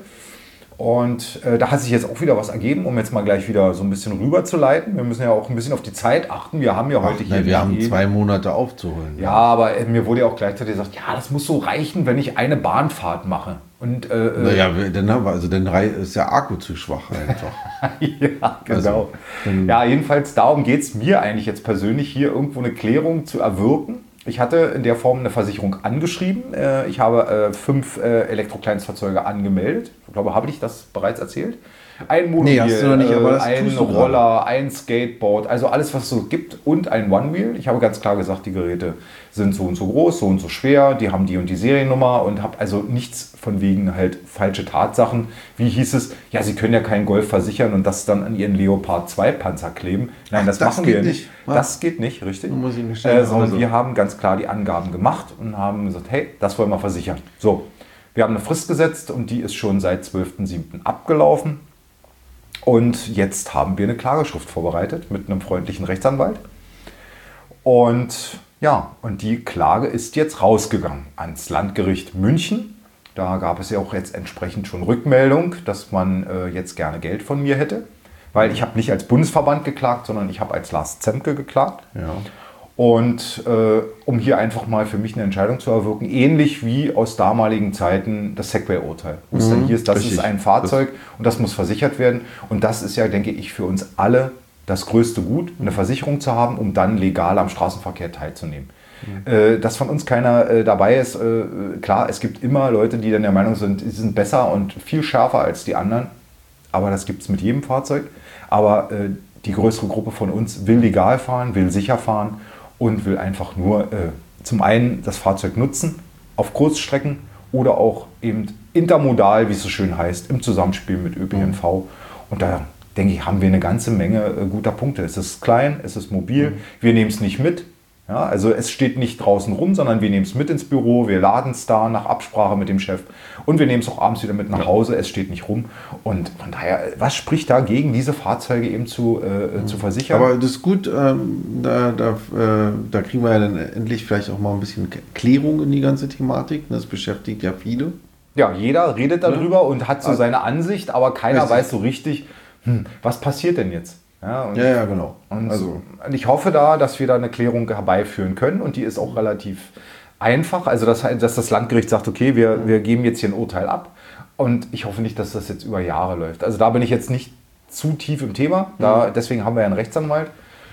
Und äh, da hat sich jetzt auch wieder was ergeben, um jetzt mal gleich wieder so ein bisschen rüberzuleiten. Wir müssen ja auch ein bisschen auf die Zeit achten. Wir haben ja Ach, heute hier... Nein, wir haben zwei Monate aufzuholen. Ja, aber äh, mir wurde ja auch gleichzeitig gesagt, ja, das muss so reichen, wenn ich eine Bahnfahrt mache. Und, äh, naja, dann haben wir, also dann ist der Akku zu schwach einfach. Ja, genau. Also, ja, jedenfalls darum geht es mir eigentlich jetzt persönlich, hier irgendwo eine Klärung zu erwirken. Ich hatte in der Form eine Versicherung angeschrieben. Ich habe fünf Elektrokleinstfahrzeuge angemeldet. Ich glaube, habe ich das bereits erzählt? Ein Monobil, nee, noch nicht, aber das ein Roller, ein Skateboard, also alles, was es so gibt und ein One-Wheel. Ich habe ganz klar gesagt, die Geräte sind so und so groß, so und so schwer, die haben die und die Seriennummer und habe also nichts von wegen halt falsche Tatsachen. Wie hieß es? Ja, sie können ja keinen Golf versichern und das dann an ihren Leopard zwei Panzer kleben. Nein, Ach, das, das machen wir nicht. nicht. Was? Das geht nicht, richtig. Muss ich nicht äh, sondern wir haben ganz klar die Angaben gemacht und haben gesagt, hey, das wollen wir versichern. So, wir haben eine Frist gesetzt und die ist schon seit zwölften siebten abgelaufen. Und jetzt haben wir eine Klageschrift vorbereitet mit einem freundlichen Rechtsanwalt. Und Ja, und die Klage ist jetzt rausgegangen ans Landgericht München. Da gab es ja auch jetzt entsprechend schon Rückmeldung, dass man äh, jetzt gerne Geld von mir hätte. Weil ich habe nicht als Bundesverband geklagt, sondern ich habe als Lars Zemke geklagt. Ja. Und äh, um hier einfach mal für mich eine Entscheidung zu erwirken, ähnlich wie aus damaligen Zeiten das Segway-Urteil. Wo es dann hier ist, das richtig. ist ein Fahrzeug und das muss versichert werden. Und das ist ja, denke ich, für uns alle das größte Gut, eine Versicherung zu haben, um dann legal am Straßenverkehr teilzunehmen. Mhm. Äh, dass von uns keiner äh, dabei ist, äh, klar, es gibt immer Leute, die dann der Meinung sind, sie sind besser und viel schärfer als die anderen. Aber das gibt es mit jedem Fahrzeug. Aber äh, die größere Gruppe von uns will legal fahren, will sicher fahren und will einfach nur äh, zum einen das Fahrzeug nutzen auf Kurzstrecken oder auch eben intermodal, wie es so schön heißt, im Zusammenspiel mit Ö P N V. Mhm. Und da denke ich, haben wir eine ganze Menge äh, guter Punkte. Es ist klein, es ist mobil, mhm. wir nehmen es nicht mit. Ja, also es steht nicht draußen rum, sondern wir nehmen es mit ins Büro, wir laden es da nach Absprache mit dem Chef und wir nehmen es auch abends wieder mit nach ja. Hause, es steht nicht rum. Und von daher, was spricht dagegen, diese Fahrzeuge eben zu, äh, mhm. zu versichern? Aber das ist gut, ähm, da, da, äh, da kriegen wir ja dann endlich vielleicht auch mal ein bisschen Klärung in die ganze Thematik. Das beschäftigt ja viele. Ja, jeder redet darüber ja. und hat so also, seine Ansicht, aber keiner richtig. weiß so richtig, hm, was passiert denn jetzt? Ja, und, ja, ja, genau. Und also. ich hoffe da, dass wir da eine Klärung herbeiführen können und die ist auch relativ einfach. Also, dass, dass das Landgericht sagt, okay, wir, wir geben jetzt hier ein Urteil ab und ich hoffe nicht, dass das jetzt über Jahre läuft. Also, da bin ich jetzt nicht zu tief im Thema. Da, deswegen haben wir ja einen Rechtsanwalt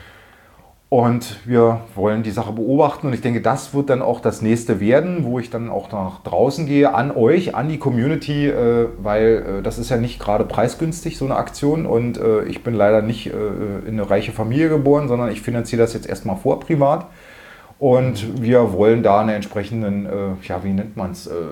und wir wollen die Sache beobachten und ich denke, das wird dann auch das nächste werden, wo ich dann auch nach draußen gehe, an euch, an die Community, äh, weil äh, das ist ja nicht gerade preisgünstig, so eine Aktion und äh, ich bin leider nicht äh, in eine reiche Familie geboren, sondern ich finanziere das jetzt erstmal vor privat und wir wollen da einen entsprechenden, äh, ja wie nennt man es, äh,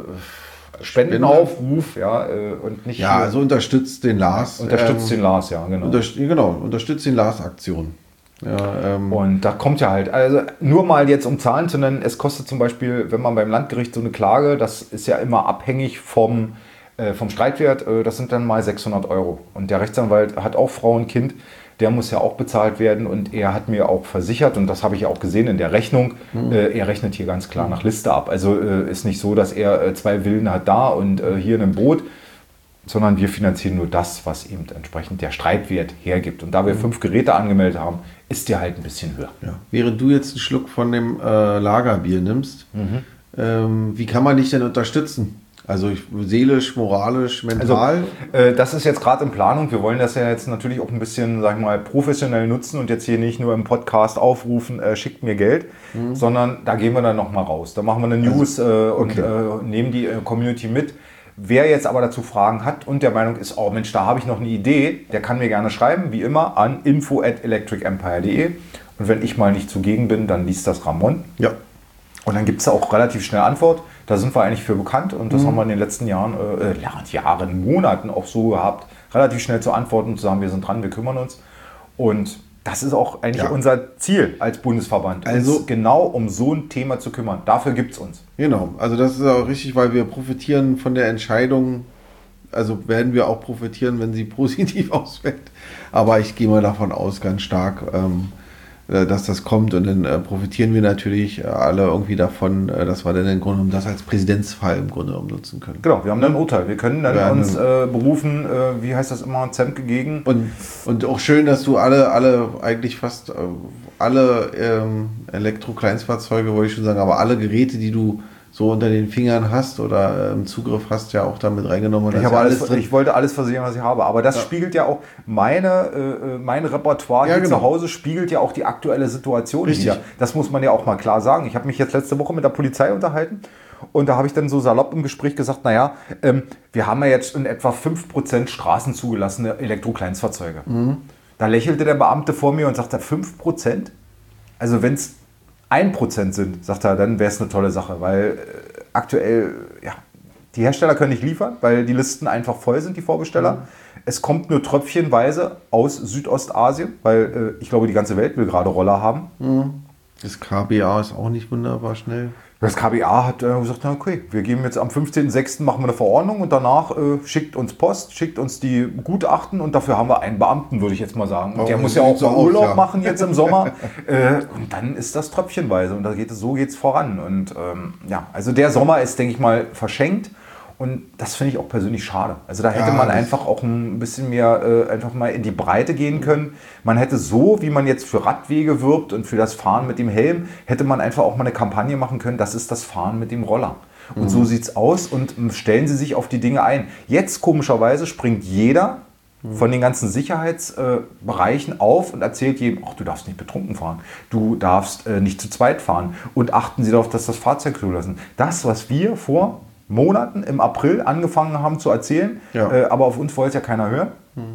Spendenaufruf, ja, äh, und nicht... Ja, also unterstützt den Lars. Unterstützt ähm, den Lars, ja, genau. Unterst genau, unterstützt den Lars-Aktion. Ja, ähm und da kommt ja halt, also nur mal jetzt um Zahlen zu nennen, es kostet zum Beispiel, wenn man beim Landgericht so eine Klage, das ist ja immer abhängig vom, äh, vom Streitwert, äh, das sind dann mal sechshundert Euro. Und der Rechtsanwalt hat auch Frau und Kind, der muss ja auch bezahlt werden und er hat mir auch versichert, und das habe ich ja auch gesehen in der Rechnung, mhm. äh, er rechnet hier ganz klar nach Liste ab. Also äh, ist nicht so, dass er äh, zwei Villen hat da und äh, hier in einem Boot, sondern wir finanzieren nur das, was eben entsprechend der Streitwert hergibt. Und da wir fünf Geräte angemeldet haben, ist der halt ein bisschen höher. Ja. Während du jetzt einen Schluck von dem äh, Lagerbier nimmst, mhm. ähm, wie kann man dich denn unterstützen? Also seelisch, moralisch, mental? Also, äh, das ist jetzt gerade in Planung. Wir wollen das ja jetzt natürlich auch ein bisschen, sag ich mal, professionell nutzen und jetzt hier nicht nur im Podcast aufrufen, äh, schickt mir Geld, mhm. sondern da gehen wir dann nochmal raus. Da machen wir eine News also, äh, und okay. äh, nehmen die äh, Community mit. Wer jetzt aber dazu Fragen hat und der Meinung ist, oh Mensch, da habe ich noch eine Idee, der kann mir gerne schreiben, wie immer, an info at electric empire punkt de. Und wenn ich mal nicht zugegen bin, dann liest das Ramon. Ja. Und dann gibt es da auch relativ schnell Antwort. Da sind wir eigentlich für bekannt und das mhm. haben wir in den letzten Jahren, äh, Jahren, Monaten auch so gehabt, relativ schnell zu antworten und zu sagen, wir sind dran, wir kümmern uns. Und das ist auch eigentlich ja. unser Ziel als Bundesverband, also uns genau um so ein Thema zu kümmern. Dafür gibt es uns. Genau, also das ist auch richtig, weil wir profitieren von der Entscheidung, also werden wir auch profitieren, wenn sie positiv ausfällt. Aber ich gehe mal davon aus, ganz stark, ähm, dass das kommt und dann äh, profitieren wir natürlich alle irgendwie davon, äh, dass wir dann im Grunde genommen das als Präzedenzfall im Grunde genommen nutzen können. Genau, wir haben dann ein Urteil. Wir können dann wir uns äh, berufen, äh, wie heißt das immer, Zemke gegen. Und, und auch schön, dass du alle, alle eigentlich fast äh, alle ähm, Elektro-Kleinstfahrzeuge, wollte ich schon sagen, aber alle Geräte, die du so unter den Fingern hast oder im Zugriff hast, ja auch damit reingenommen. Ich, habe alles, ich wollte alles versichern, was ich habe, aber das ja. spiegelt ja auch meine, äh, mein Repertoire ja, hier genau. zu Hause, spiegelt ja auch die aktuelle Situation wieder. Das muss man ja auch mal klar sagen. Ich habe mich jetzt letzte Woche mit der Polizei unterhalten und da habe ich dann so salopp im Gespräch gesagt, naja, ähm, wir haben ja jetzt in etwa fünf Prozent Straßen zugelassene Elektro-Kleinstfahrzeuge. Mhm. Da lächelte der Beamte vor mir und sagte, fünf Prozent? Also wenn es ein Prozent sind, sagt er, dann wäre es eine tolle Sache, weil äh, aktuell, ja, die Hersteller können nicht liefern, weil die Listen einfach voll sind, die Vorbesteller. Mhm. Es kommt nur tröpfchenweise aus Südostasien, weil äh, ich glaube, die ganze Welt will gerade Roller haben. Mhm. Das K B A ist auch nicht wunderbar schnell. Das K B A hat äh, gesagt, na okay, wir geben jetzt am fünfzehnten sechsten machen wir eine Verordnung und danach äh, schickt uns Post, schickt uns die Gutachten und dafür haben wir einen Beamten, würde ich jetzt mal sagen. Und Oh, der muss das ja auch sieht so mal aus, Urlaub ja. machen jetzt im Sommer. äh, und dann ist das tröpfchenweise und da geht es, so geht es voran. Und ähm, ja, also der Sommer ist, denke ich mal, verschenkt. Und das finde ich auch persönlich schade. Also da hätte Ja, man das- einfach auch ein bisschen mehr äh, einfach mal in die Breite gehen können. Man hätte so, wie man jetzt für Radwege wirbt und für das Fahren mit dem Helm, hätte man einfach auch mal eine Kampagne machen können, das ist das Fahren mit dem Roller. Und Mhm. so sieht es aus und ähm, stellen Sie sich auf die Dinge ein. Jetzt komischerweise springt jeder von den ganzen Sicherheitsbereichen äh, auf und erzählt jedem, ach, du darfst nicht betrunken fahren, du darfst äh, nicht zu zweit fahren und achten Sie darauf, dass das Fahrzeug zulassen. Das, was wir vor Monaten im April angefangen haben zu erzählen, Ja. äh, aber auf uns wollte es ja keiner hören.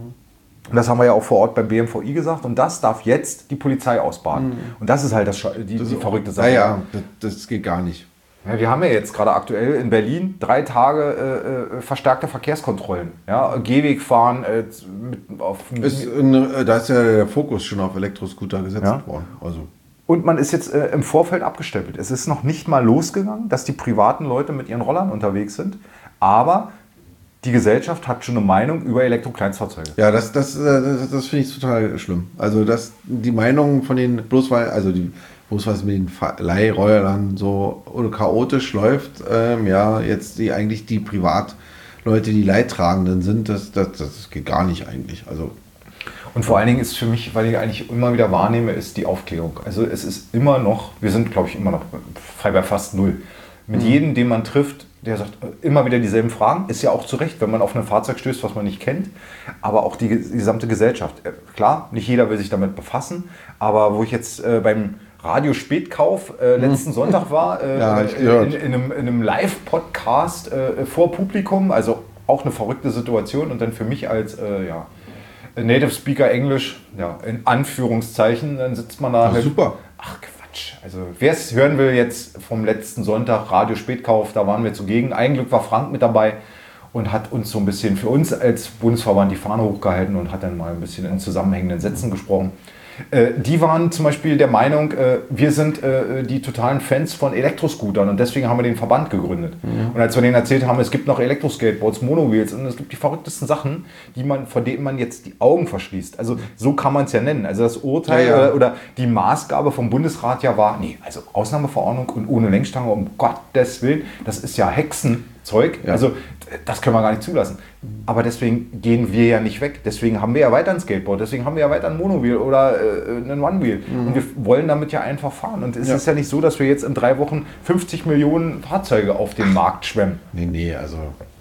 Und das haben wir ja auch vor Ort beim B M V I gesagt und das darf jetzt die Polizei ausbaden. Und das ist halt das, Scha- die, Das die ist- verrückte Sache. Ja, ja, das, das geht gar nicht. Ja, wir haben ja jetzt gerade aktuell in Berlin drei Tage äh, äh, verstärkte Verkehrskontrollen. Ja, Gehweg fahren, äh, mit, auf, Ist eine, da ist ja der Fokus schon auf Elektroscooter gesetzt Ja. worden. Also, und man ist jetzt äh, im Vorfeld abgestempelt. Es ist noch nicht mal losgegangen, dass die privaten Leute mit ihren Rollern unterwegs sind. Aber die Gesellschaft hat schon eine Meinung über Elektrokleinstfahrzeuge. ja, das, das, äh, das, das finde ich total schlimm. Also, dass die Meinungen von den, bloß weil, also die, bloß was mit den Fa- Leihrollern so oder chaotisch läuft, ähm, ja, jetzt die eigentlich die Privatleute, die Leidtragenden sind, das, das, das geht gar nicht eigentlich. Also, Und vor allen Dingen ist für mich, weil ich eigentlich immer wieder wahrnehme, ist die Aufklärung. Also es ist immer noch, wir sind glaube ich immer noch frei bei fast null. Mit jedem, den man trifft, der sagt äh, immer wieder dieselben Fragen, ist ja auch zu Recht, wenn man auf ein Fahrzeug stößt, was man nicht kennt, aber auch die, ges- die gesamte Gesellschaft. Äh, klar, nicht jeder will sich damit befassen, aber wo ich jetzt äh, beim Radio-Spätkauf äh, letzten Sonntag war, äh, Ja, hab ich in, gehört. in, einem, in einem Live-Podcast äh, vor Publikum, also auch eine verrückte Situation und dann für mich als äh, ja, Native Speaker Englisch, ja, in Anführungszeichen, dann sitzt man da Ja, halt. super. Ach Quatsch. Also wer es hören will jetzt vom letzten Sonntag, Radio Spätkauf, da waren wir zugegen. Ein Glück war Frank mit dabei und hat uns so ein bisschen für uns als Bundesverband die Fahne hochgehalten und hat dann mal ein bisschen in zusammenhängenden Sätzen gesprochen. Äh, die waren zum Beispiel der Meinung, äh, wir sind äh, die totalen Fans von Elektroscootern und deswegen haben wir den Verband gegründet. Und als wir denen erzählt haben, es gibt noch Elektroskateboards, Monowheels und es gibt die verrücktesten Sachen, die man, vor denen man jetzt die Augen verschließt. Also so kann man es ja nennen. Also das Urteil Ja, ja. Äh, oder die Maßgabe vom Bundesrat ja war, nee, also Ausnahmeverordnung und ohne Lenkstange, um Gottes Willen, das ist ja Hexenzeug. Ja. Also das können wir gar nicht zulassen. Aber deswegen gehen wir ja nicht weg. Deswegen haben wir ja weiter ein Skateboard, deswegen haben wir ja weiter ein Monowheel oder äh, einen One-Wheel. Und wir wollen damit ja einfach fahren. Und es Ja. ist ja nicht so, dass wir jetzt in drei Wochen fünfzig Millionen Fahrzeuge auf den Markt schwemmen. nee, nee, also.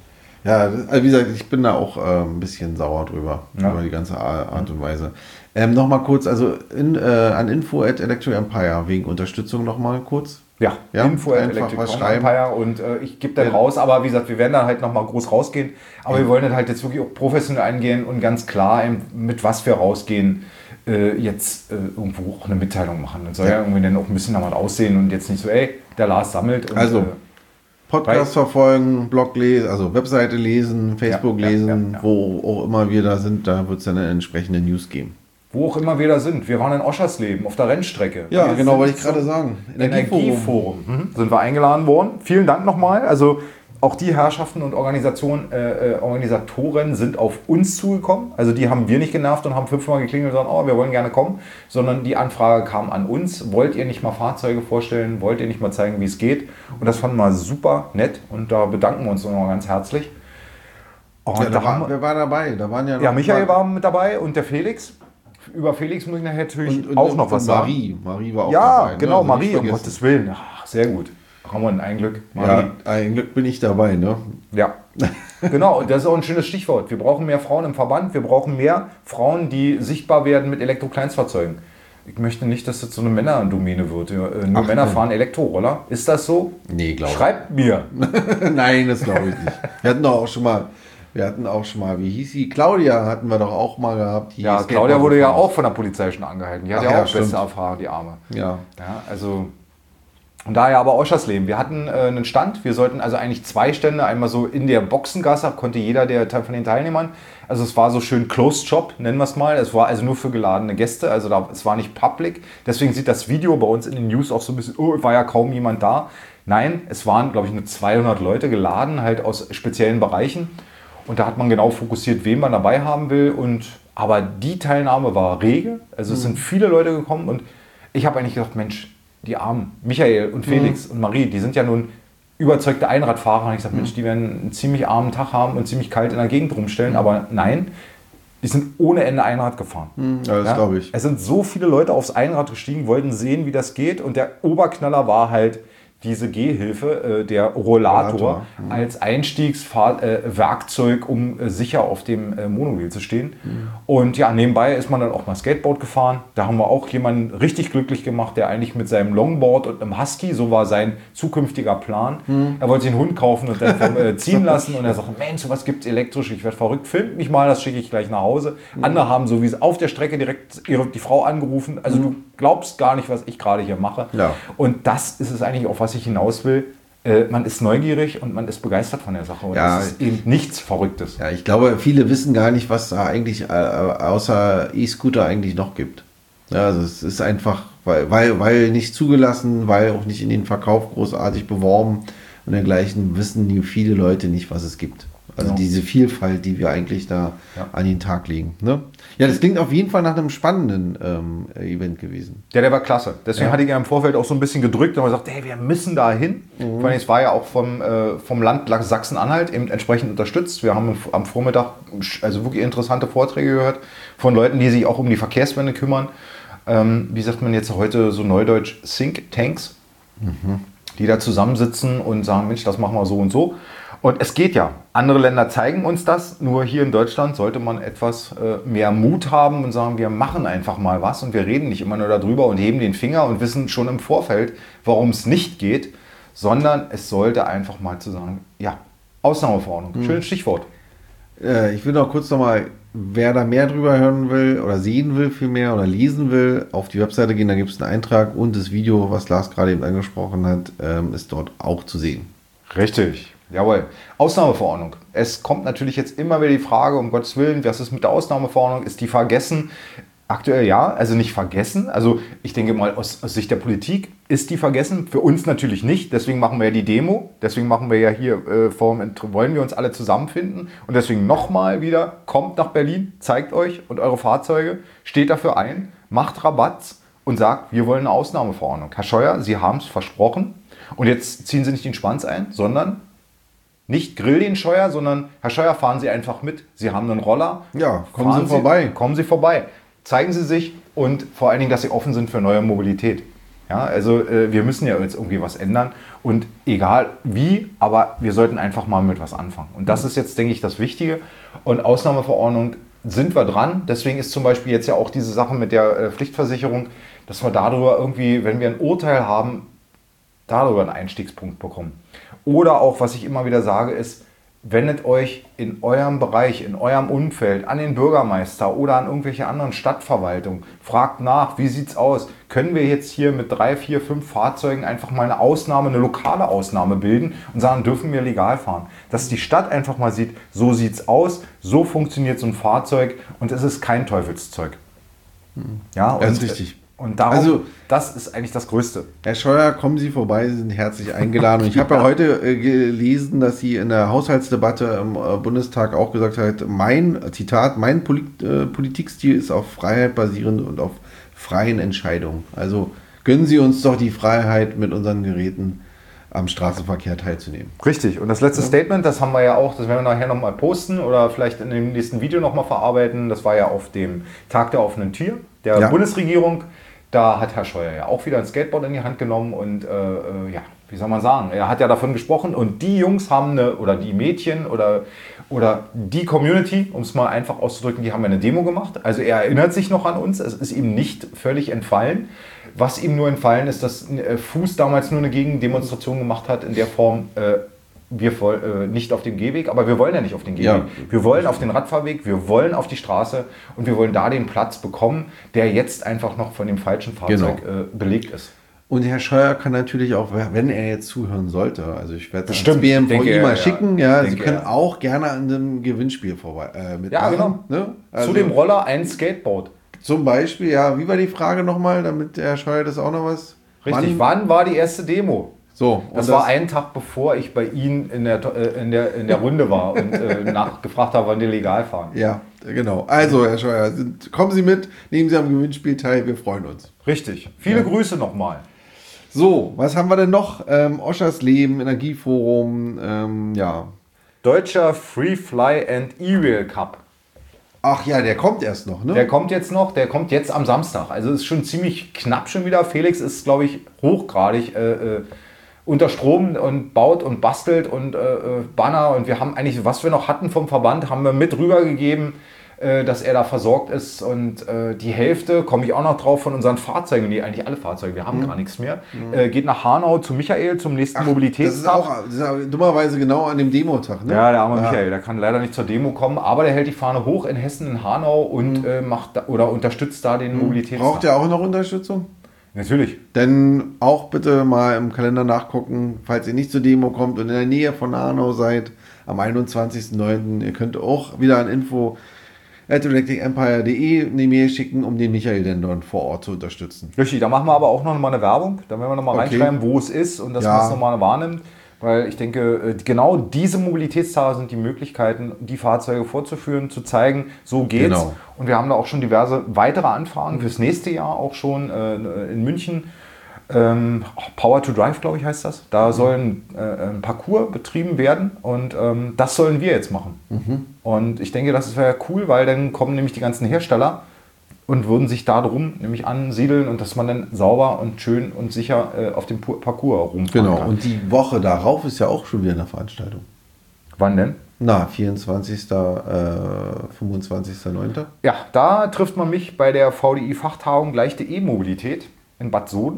Ja, das- also wie gesagt, ich bin da auch äh, ein bisschen sauer drüber, Ja. über die ganze Ar- Art und Weise. Ähm, nochmal kurz, also in, äh, an info at Electric Empire, wegen Unterstützung nochmal kurz. Ja, Ja, Info at einfach Electric was Home schreiben. Empire und äh, ich gebe dann Ja. raus, aber wie gesagt, wir werden dann halt nochmal groß rausgehen. Aber wir wollen dann halt jetzt wirklich auch professionell eingehen und ganz klar, eben, mit was wir rausgehen, äh, jetzt äh, irgendwo auch eine Mitteilung machen. Das soll ja. Ja. irgendwie dann auch ein bisschen damit aussehen und jetzt nicht so, ey, der Lars sammelt. Und, Also, äh, Podcast verfolgen, Blog lesen, also Webseite lesen, Facebook Ja, ja, lesen, ja, ja. wo auch immer wir da sind, da wird es dann eine entsprechende News geben. wo auch immer wir da sind. Wir waren in Oschersleben auf der Rennstrecke. Ja, wir genau, sind wollte ich zum gerade sagen. Energieforum. Mhm. Sind wir eingeladen worden. Vielen Dank nochmal. Also auch die Herrschaften und Organisationen, äh, äh, Organisatoren sind auf uns zugekommen. Also die haben wir nicht genervt und haben fünfmal geklingelt und gesagt, oh, wir wollen gerne kommen. Sondern die Anfrage kam an uns. Wollt ihr nicht mal Fahrzeuge vorstellen? Wollt ihr nicht mal zeigen, wie es geht? Und das fanden wir super nett. Und da bedanken wir uns nochmal ganz herzlich. Und Ja, da da haben war, wir, wer war dabei? Da waren ja noch ja, Michael war mit dabei und der Felix. Über Felix muss ich nachher natürlich und, und, auch noch was und sagen. Marie. Marie war auch Ja, dabei. ne? genau, Also nicht Marie, um vergessen. Gottes Willen. Ach, sehr gut. Ramon, ein Glück. Marie. Ja, ein Glück bin ich dabei, ne? Ja, genau. Und das ist auch ein schönes Stichwort. Wir brauchen mehr Frauen im Verband. Wir brauchen mehr Frauen, die sichtbar werden mit Elektrokleinstfahrzeugen. Ich möchte nicht, dass das so eine Männerdomäne wird. Ja, äh, Nur Ach, Männer nee. fahren Elektroroller. Ist das so? Nee, glaube ich. Schreibt mir. Nein, das glaube ich nicht. Wir hatten doch auch schon mal, wir hatten auch schon mal, wie hieß sie? Claudia hatten wir doch auch mal gehabt. die Ja, Skateboard Claudia wurde ja gefahren auch von der Polizei schon angehalten. Die hat Ach ja ja, auch stimmt. beste Erfahrung, die Arme. ist. Ja. Ja, also Und daher aber Oschersleben. Wir hatten äh, einen Stand, wir sollten also eigentlich zwei Stände, einmal so in der Boxengasse, konnte jeder der von den Teilnehmern, also es war so schön Closed Shop, nennen wir es mal, es war also nur für geladene Gäste, also da, es war nicht public, deswegen sieht das Video bei uns in den News auch so ein bisschen, oh, war ja kaum jemand da. Nein, es waren, glaube ich, nur zweihundert Leute geladen, halt aus speziellen Bereichen und da hat man genau fokussiert, wen man dabei haben will und aber die Teilnahme war rege, also es mhm. sind viele Leute gekommen und ich habe eigentlich gedacht, Mensch, die Armen, Michael und Felix mhm. und Marie, die sind ja nun überzeugte Einradfahrer. Und ich gesagt, mhm. Mensch, die werden einen ziemlich armen Tag haben und ziemlich kalt in der Gegend rumstellen. Mhm. Aber nein, die sind ohne Ende Einrad gefahren. Mhm, ja, das ja? glaube ich. Es sind so viele Leute aufs Einrad gestiegen, wollten sehen, wie das geht. Und der Oberknaller war halt diese Gehhilfe, äh, der Rollator, Rollator. Mhm. als Einstiegswerkzeug, äh, um äh, sicher auf dem äh, Monomobil zu stehen. Mhm. Und ja, nebenbei ist man dann auch mal Skateboard gefahren. Da haben wir auch jemanden richtig glücklich gemacht, der eigentlich mit seinem Longboard und einem Husky, so war sein zukünftiger Plan. Mhm. Er wollte sich einen Hund kaufen und dann vom, äh, ziehen lassen. Und er sagte, Mensch, was gibt's elektrisch? Ich werde verrückt, filmt mich mal, das schicke ich gleich nach Hause. Mhm. Andere haben so wie es auf der Strecke direkt ihre, die Frau angerufen. Also mhm. du glaubst gar nicht, was ich gerade hier mache. Ja. Und das ist es eigentlich, auf was ich hinaus will. Äh, man ist neugierig und man ist begeistert von der Sache. Und ja, das ist eben nichts Verrücktes. Ja, ich glaube, viele wissen gar nicht, was da eigentlich äh, außer E-Scooter eigentlich noch gibt. Ja, also es ist einfach, weil, weil, weil nicht zugelassen, weil auch nicht in den Verkauf großartig beworben und dergleichen, wissen die viele Leute nicht, was es gibt. Also genau. diese Vielfalt, die wir eigentlich da ja. an den Tag legen. Ne? Ja, das klingt auf jeden Fall nach einem spannenden ähm, Event gewesen. Ja, der war klasse. Deswegen ja. hatte ich ja im Vorfeld auch so ein bisschen gedrückt und gesagt, hey, wir müssen da hin. Mhm. Vor allem, es war ja auch vom, äh, vom Land Sachsen-Anhalt eben entsprechend unterstützt. Wir haben am Vormittag also wirklich interessante Vorträge gehört von Leuten, die sich auch um die Verkehrswende kümmern. Ähm, wie sagt man jetzt heute so neudeutsch, Think Tanks, mhm. die da zusammensitzen und sagen, Mensch, das machen wir so und so. Und es geht ja. Andere Länder zeigen uns das. Nur hier in Deutschland sollte man etwas äh, mehr Mut haben und sagen, wir machen einfach mal was. Und wir reden nicht immer nur darüber und heben den Finger und wissen schon im Vorfeld, warum es nicht geht. Sondern es sollte einfach mal zu sagen, ja, Ausnahmeverordnung. Mhm. Schönes Stichwort. Äh, ich will noch kurz nochmal, wer da mehr drüber hören will oder sehen will vielmehr oder lesen will, auf die Webseite gehen, da gibt es einen Eintrag und das Video, was Lars gerade eben angesprochen hat, ähm, ist dort auch zu sehen. Richtig. Jawohl. Ausnahmeverordnung. Es kommt natürlich jetzt immer wieder die Frage, um Gottes Willen, was ist mit der Ausnahmeverordnung? Ist die vergessen? Aktuell ja, also nicht vergessen. Also ich denke mal, aus, aus Sicht der Politik ist die vergessen. Für uns natürlich nicht. Deswegen machen wir ja die Demo. Deswegen machen wir ja hier, äh, Forum, wollen wir uns alle zusammenfinden. Und deswegen nochmal wieder, kommt nach Berlin, zeigt euch und eure Fahrzeuge, steht dafür ein, macht Rabatz und sagt, wir wollen eine Ausnahmeverordnung. Herr Scheuer, Sie haben es versprochen. Und jetzt ziehen Sie nicht den Schwanz ein, sondern nicht Grill den Scheuer, sondern Herr Scheuer, fahren Sie einfach mit. Sie haben einen Roller. Ja, kommen fahren Sie vorbei. Sie, kommen Sie vorbei. Zeigen Sie sich und vor allen Dingen, dass Sie offen sind für neue Mobilität. Ja, also äh, wir müssen ja jetzt irgendwie was ändern und egal wie, aber wir sollten einfach mal mit was anfangen. Und das ist jetzt, denke ich, das Wichtige. Und Ausnahmeverordnung sind wir dran. Deswegen ist zum Beispiel jetzt ja auch diese Sache mit der äh, Pflichtversicherung, dass wir darüber irgendwie, wenn wir ein Urteil haben, darüber einen Einstiegspunkt bekommen. Oder auch, was ich immer wieder sage, ist, wendet euch in eurem Bereich, in eurem Umfeld an den Bürgermeister oder an irgendwelche anderen Stadtverwaltungen. Fragt nach, wie sieht es aus? Können wir jetzt hier mit drei, vier, fünf Fahrzeugen einfach mal eine Ausnahme, eine lokale Ausnahme bilden und sagen, dürfen wir legal fahren? Dass die Stadt einfach mal sieht, so sieht es aus, so funktioniert so ein Fahrzeug und es ist kein Teufelszeug. Ja, das ist richtig. Und darum, also, das ist eigentlich das Größte. Herr Scheuer, kommen Sie vorbei, Sie sind herzlich eingeladen. Und ich habe ja heute äh, gelesen, dass Sie in der Haushaltsdebatte im äh, Bundestag auch gesagt hat, mein, Zitat, mein Polit, äh, Politikstil ist auf Freiheit basierend und auf freien Entscheidungen. Also gönnen Sie uns doch die Freiheit, mit unseren Geräten am Straßenverkehr teilzunehmen. Richtig. Und das letzte ja. Statement, das haben wir ja auch, das werden wir nachher nochmal posten oder vielleicht in dem nächsten Video nochmal verarbeiten. Das war ja auf dem Tag der offenen Tür der ja. Bundesregierung. Da hat Herr Scheuer ja auch wieder ein Skateboard in die Hand genommen und äh, ja, wie soll man sagen, er hat ja davon gesprochen und die Jungs haben eine, oder die Mädchen oder, oder die Community, um es mal einfach auszudrücken, die haben eine Demo gemacht. Also er erinnert sich noch an uns, es ist ihm nicht völlig entfallen. Was ihm nur entfallen ist, dass Fuß damals nur eine Gegendemonstration gemacht hat in der Form, äh, wir äh, nicht auf dem Gehweg, aber wir wollen ja nicht auf den Gehweg. Ja. Wir wollen auf den Radfahrweg, wir wollen auf die Straße und wir wollen da den Platz bekommen, der jetzt einfach noch von dem falschen Fahrzeug genau. äh, belegt ist. Und Herr Scheuer kann natürlich auch, wenn er jetzt zuhören sollte, also ich werde das Bestimmt, B M V denke I er, mal ja. schicken, ja, Sie Denke können er. auch gerne an dem Gewinnspiel vorbei äh, mitmachen. Ja, genau. Ne? Also Zu dem Roller ein Skateboard. zum Beispiel, ja, wie war die Frage nochmal, damit der Herr Scheuer das auch noch was... Richtig, wann, wann war die erste Demo? So, Das, und war einen Tag, bevor ich bei Ihnen in der, äh, in der, in der Runde war und äh, nachgefragt habe, wann die legal fahren. Ja, genau. Also, Herr Scheuer, sind, kommen Sie mit, nehmen Sie am Gewinnspiel teil, wir freuen uns. Richtig. Viele Ja. Grüße nochmal. So, was haben wir denn noch? Ähm, Oschers Leben, Energieforum, ähm, ja. Deutscher Free Fly and E-Rail Cup. Ach ja, der kommt erst noch, ne? Der kommt jetzt noch, der kommt jetzt am Samstag. Also ist schon ziemlich knapp schon wieder. Felix ist, glaube ich, hochgradig äh, äh, unter Strom und baut und bastelt und äh, Banner. Und wir haben eigentlich, was wir noch hatten vom Verband, haben wir mit rübergegeben, äh, dass er da versorgt ist. Und äh, die Hälfte, komme ich auch noch drauf, von unseren Fahrzeugen, die eigentlich alle Fahrzeuge, wir haben Mhm. gar nichts mehr, mhm. äh, geht nach Hanau zu Michael zum nächsten Das ist Mobilitätstag. auch das ist auch dummerweise genau an dem Demotag, ne? Ja, der arme Ja. Michael, der kann leider nicht zur Demo kommen, aber der hält die Fahne hoch in Hessen, in Hanau und äh, macht da, oder unterstützt da den Mobilitätstag. Braucht ihr auch noch Unterstützung? Natürlich. Denn auch bitte mal im Kalender nachgucken, falls ihr nicht zur Demo kommt und in der Nähe von Hanau seid, am einundzwanzigsten neunten Ihr könnt auch wieder an info at electric empire punkt de eine Mail schicken, um den Michael denn dort vor Ort zu unterstützen. Richtig, da machen wir aber auch noch mal eine Werbung. Da werden wir noch mal Okay. reinschreiben, wo es ist und dass Ja. man es noch mal wahrnimmt. Weil ich denke, äh, genau diese Mobilitätstage sind die Möglichkeiten, die Fahrzeuge vorzuführen, zu zeigen, so geht's. Genau. Und wir haben da auch schon diverse weitere Anfragen fürs nächste Jahr auch schon äh, in München. Ähm, Power to Drive, glaube ich, heißt das. Da soll ein, äh, ein Parcours betrieben werden und ähm, das sollen wir jetzt machen. Mhm. Und ich denke, das wäre cool, weil dann kommen nämlich die ganzen Hersteller und würden sich da drum nämlich ansiedeln und dass man dann sauber und schön und sicher äh, auf dem Pu- Parcours rumfahren Genau, kann. und die Woche darauf ist ja auch schon wieder eine Veranstaltung. Wann denn? Na, vierundzwanzigsten Äh, fünfundzwanzigsten neunten Ja, da trifft man mich bei der V D I-Fachtagung Leichte E-Mobilität in Bad Soden.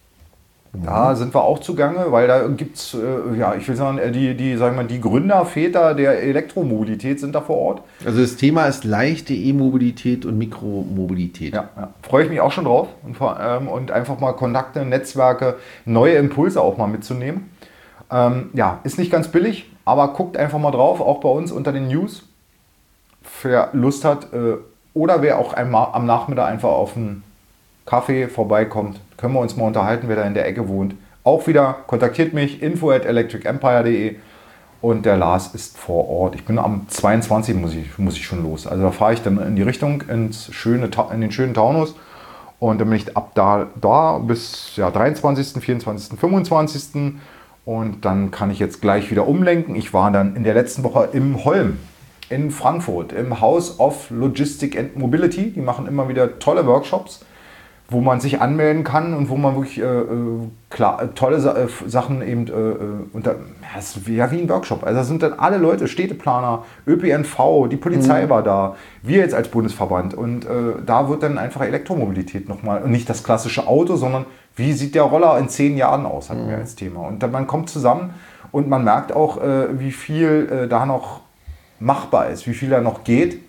Da sind wir auch zugange, weil da gibt es, äh, ja, ich will sagen, äh, die, die, sagen wir, die Gründerväter der Elektromobilität sind da vor Ort. Also das Thema ist leichte E-Mobilität und Mikromobilität. Ja, ja. Freue ich mich auch schon drauf und, vor- ähm, und einfach mal Kontakte, Netzwerke, neue Impulse auch mal mitzunehmen. Ähm, ja, ist nicht ganz billig, aber guckt einfach mal drauf, auch bei uns unter den News. Wer Lust hat äh, oder wer auch einmal am Nachmittag einfach auf einen Kaffee vorbeikommt, können wir uns mal unterhalten, wer da in der Ecke wohnt. Auch wieder, kontaktiert mich, info at electric empire punkt de und der Lars ist vor Ort. Ich bin am zweiundzwanzigsten muss ich, muss ich schon los. Also da fahre ich dann in die Richtung, ins schöne, Ta- in den schönen Taunus und dann bin ich ab da, da bis ja, dreiundzwanzigsten, vierundzwanzigsten, fünfundzwanzigsten und dann kann ich jetzt gleich wieder umlenken. Ich war dann in der letzten Woche im Holm in Frankfurt, im House of Logistic and Mobility. Die machen immer wieder tolle Workshops, wo man sich anmelden kann und wo man wirklich äh, äh, klar, äh, tolle Sa äh, Sachen eben äh, äh, unter, ja, ist wie, ja, wie ein Workshop. Also da sind dann alle Leute, Städteplaner, Ö P N V, die Polizei Mhm. war da, wir jetzt als Bundesverband und äh, da wird dann einfach Elektromobilität nochmal, und nicht das klassische Auto, sondern wie sieht der Roller in zehn Jahren aus, hatten wir als Thema. Und dann man kommt zusammen und man merkt auch, äh, wie viel äh, da noch machbar ist, wie viel da noch geht.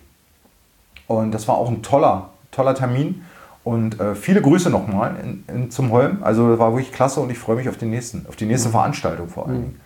Und das war auch ein toller, toller Termin. Und äh, viele Grüße nochmal in, in, zum Holm. Also das war wirklich klasse und ich freue mich auf den nächsten, auf die nächste Veranstaltung vor allen Dingen.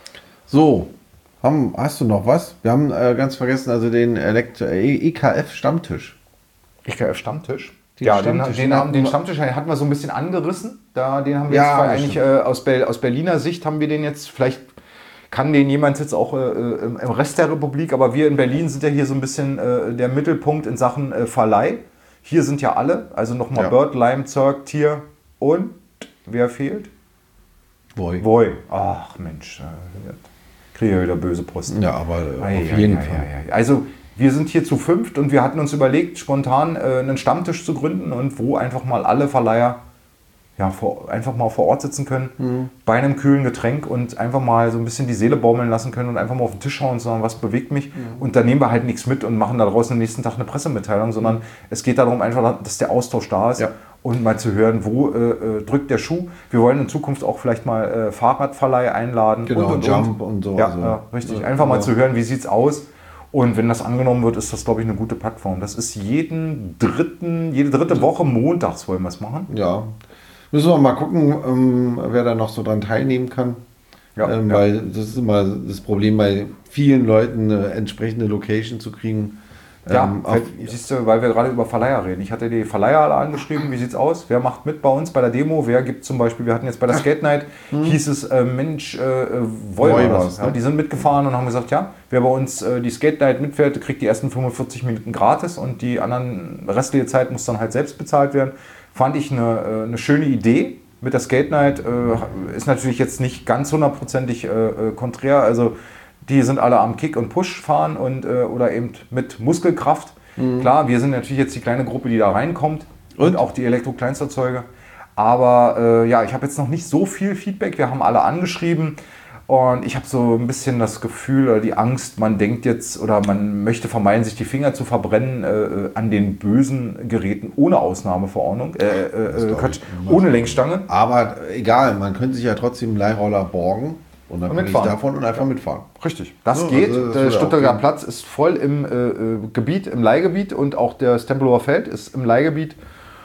So, haben, hast du noch was? Wir haben äh, ganz vergessen, also den Elekt- äh, E K F-Stammtisch. E K F-Stammtisch? Den Ja, Stammtisch, den, den, den haben, den hatten wir- Stammtisch hatten wir so ein bisschen angerissen. Da, den haben wir Ja, jetzt das eigentlich stimmt. äh, aus, Bel, aus Berliner Sicht haben wir den jetzt, vielleicht kann den jemand jetzt auch äh, im im Rest der Republik, aber wir in Berlin sind ja hier so ein bisschen äh, der Mittelpunkt in Sachen äh, Verleih. Hier sind ja alle, also nochmal Ja. Bird, Lime, Zerg, Tier und wer fehlt? Voi. Voi. Ach Mensch, äh, kriege ja wieder böse Posten. Ja, aber äh, Ei, auf ei, jeden ei, Fall. ei, ei. Also wir sind hier zu fünft und wir hatten uns überlegt, spontan äh, einen Stammtisch zu gründen und wo einfach mal alle Verleiher ja, vor, einfach mal vor Ort sitzen können, Mhm. bei einem kühlen Getränk und einfach mal so ein bisschen die Seele baumeln lassen können und einfach mal auf den Tisch schauen und sagen, was bewegt mich. Mhm. Und dann nehmen wir halt nichts mit und machen da draußen am nächsten Tag eine Pressemitteilung, sondern es geht darum einfach, dass der Austausch da ist Ja. und mal zu hören, wo äh, äh, drückt der Schuh. Wir wollen in Zukunft auch vielleicht mal äh, Fahrradverleih einladen. Genau, und, und, Jump und. und so. Ja, also, ja, richtig. ja, Einfach mal ja. zu hören, wie sieht es aus. Und wenn das angenommen wird, ist das, glaube ich, eine gute Plattform. Das ist jeden dritten, jede dritte Woche montags wollen wir es machen. Ja. Müssen wir mal gucken, ähm, wer da noch so dran teilnehmen kann. Ja, ähm, ja. Weil das ist immer das Problem, bei vielen Leuten eine entsprechende Location zu kriegen. Ja, ähm, auf, siehst du, weil wir gerade über Verleiher reden. Ich hatte die Verleiher alle angeschrieben, wie sieht's aus? Wer macht mit bei uns bei der Demo? Wer gibt zum Beispiel, wir hatten jetzt bei der Skate Night, hm. hieß es, äh, Mensch, äh, Voivers, ne? Die sind mitgefahren und haben gesagt, ja, wer bei uns äh, die Skate Night mitfährt, kriegt die ersten fünfundvierzig Minuten gratis und die anderen restliche Zeit muss dann halt selbst bezahlt werden. Fand ich eine, äh, eine schöne Idee. Mit der Skate Night äh, ist natürlich jetzt nicht ganz hundertprozentig äh, konträr, also die sind alle am Kick und Push fahren und, äh, oder eben mit Muskelkraft. Mhm. Klar, wir sind natürlich jetzt die kleine Gruppe, die da reinkommt und, und auch die Elektro-Kleinsterzeuger. Aber äh, ja, ich habe jetzt noch nicht so viel Feedback, wir haben alle angeschrieben und ich habe so ein bisschen das Gefühl oder die Angst, man denkt jetzt oder man möchte vermeiden, sich die Finger zu verbrennen äh, an den bösen Geräten ohne Ausnahmeverordnung, äh, äh, Quatsch, ohne Lenkstange. Aber egal, man könnte sich ja trotzdem einen Leihroller borgen. Unabhängig davon und einfach mitfahren. Richtig, das ja, geht. Also das der Stuttgarter Platz ist voll im äh, Gebiet, im Leihgebiet und auch das Tempelhofer Feld ist im Leihgebiet.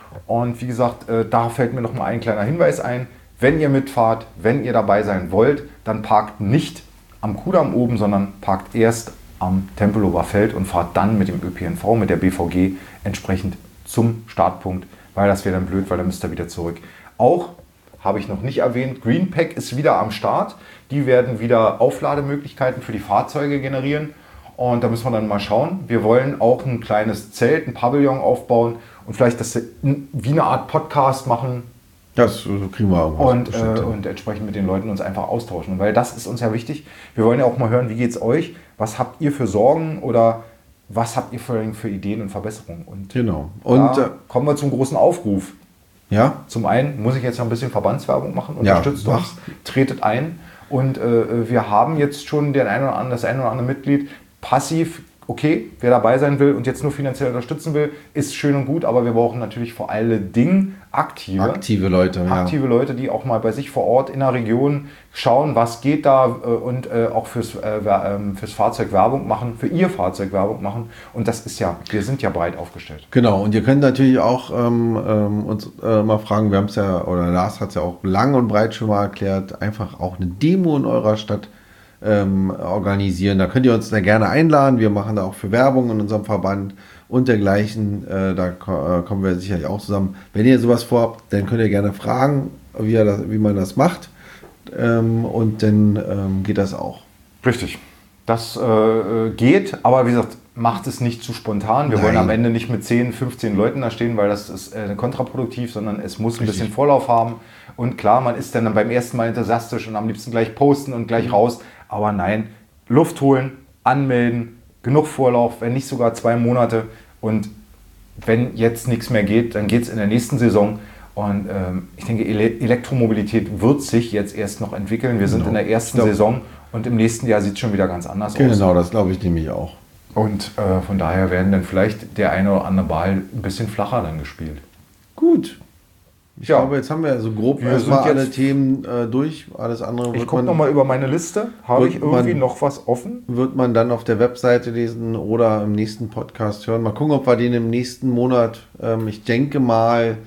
Und wie gesagt, äh, da fällt mir noch mal ein kleiner Hinweis ein. Wenn ihr mitfahrt, wenn ihr dabei sein wollt, dann parkt nicht am Kudamm oben, sondern parkt erst am Tempelhofer Feld und fahrt dann mit dem Ö P N V, mit der B V G entsprechend zum Startpunkt, weil das wäre dann blöd, weil dann müsst ihr wieder zurück. Auch habe ich noch nicht erwähnt, Greenpack ist wieder am Start. Die werden wieder Auflademöglichkeiten für die Fahrzeuge generieren. Und da müssen wir dann mal schauen. Wir wollen auch ein kleines Zelt, ein Pavillon aufbauen und vielleicht das wie eine Art Podcast machen. Das kriegen wir auch. Und, äh, und entsprechend mit den Leuten uns einfach austauschen. Weil das ist uns ja wichtig. Wir wollen ja auch mal hören, wie geht es euch? Was habt ihr für Sorgen oder was habt ihr für, für Ideen und Verbesserungen? Und genau. Und da kommen wir zum großen Aufruf. Ja. Zum einen muss ich jetzt noch ein bisschen Verbandswerbung machen. Unterstützt ja, uns, tretet ein. Und äh, wir haben jetzt schon den einen oder anderen, das ein oder andere Mitglied passiv, okay, wer dabei sein will und jetzt nur finanziell unterstützen will, ist schön und gut, aber wir brauchen natürlich vor allen Dingen aktive, aktive Leute, aktive ja. Leute, die auch mal bei sich vor Ort in der Region schauen, was geht da äh, und äh, auch fürs, äh, fürs Fahrzeug Werbung machen, für ihr Fahrzeug Werbung machen. Und das ist ja, wir sind ja breit aufgestellt. Genau, und ihr könnt natürlich auch ähm, ähm, uns äh, mal fragen, wir haben es ja, oder Lars hat es ja auch lang und breit schon mal erklärt, einfach auch eine Demo in eurer Stadt ähm, organisieren. Da könnt ihr uns da gerne einladen. Wir machen da auch für Werbung in unserem Verband und dergleichen. Äh, da ko- äh, kommen wir sicherlich auch zusammen. Wenn ihr sowas vorhabt, dann könnt ihr gerne fragen, wie, er das, wie man das macht. Ähm, und dann ähm, geht das auch. Richtig. Das äh, geht, aber wie gesagt, macht es nicht zu spontan. Wir Nein. wollen am Ende nicht mit zehn, fünfzehn Leuten da stehen, weil das ist äh, kontraproduktiv, sondern es muss ein Richtig. bisschen Vorlauf haben. Und klar, man ist dann beim ersten Mal enthusiastisch und am liebsten gleich posten und gleich raus. Aber nein, Luft holen, anmelden, genug Vorlauf, wenn nicht sogar zwei Monate. Und wenn jetzt nichts mehr geht, dann geht es in der nächsten Saison. Und ähm, ich denke, Ele- Elektromobilität wird sich jetzt erst noch entwickeln. Wir sind genau. in der ersten glaub, Saison und im nächsten Jahr sieht es schon wieder ganz anders genau, aus. Genau, das glaube ich nämlich auch. Und äh, von daher werden dann vielleicht der eine oder andere Ball ein bisschen flacher dann gespielt. Gut. Ich ja. glaube, jetzt haben wir so grob wir erstmal alle Themen äh, durch. Alles andere wird Ich gucke nochmal über meine Liste. Habe ich irgendwie man, noch was offen? Wird man dann auf der Webseite lesen oder im nächsten Podcast hören. Mal gucken, ob wir den im nächsten Monat, ähm, ich denke mal,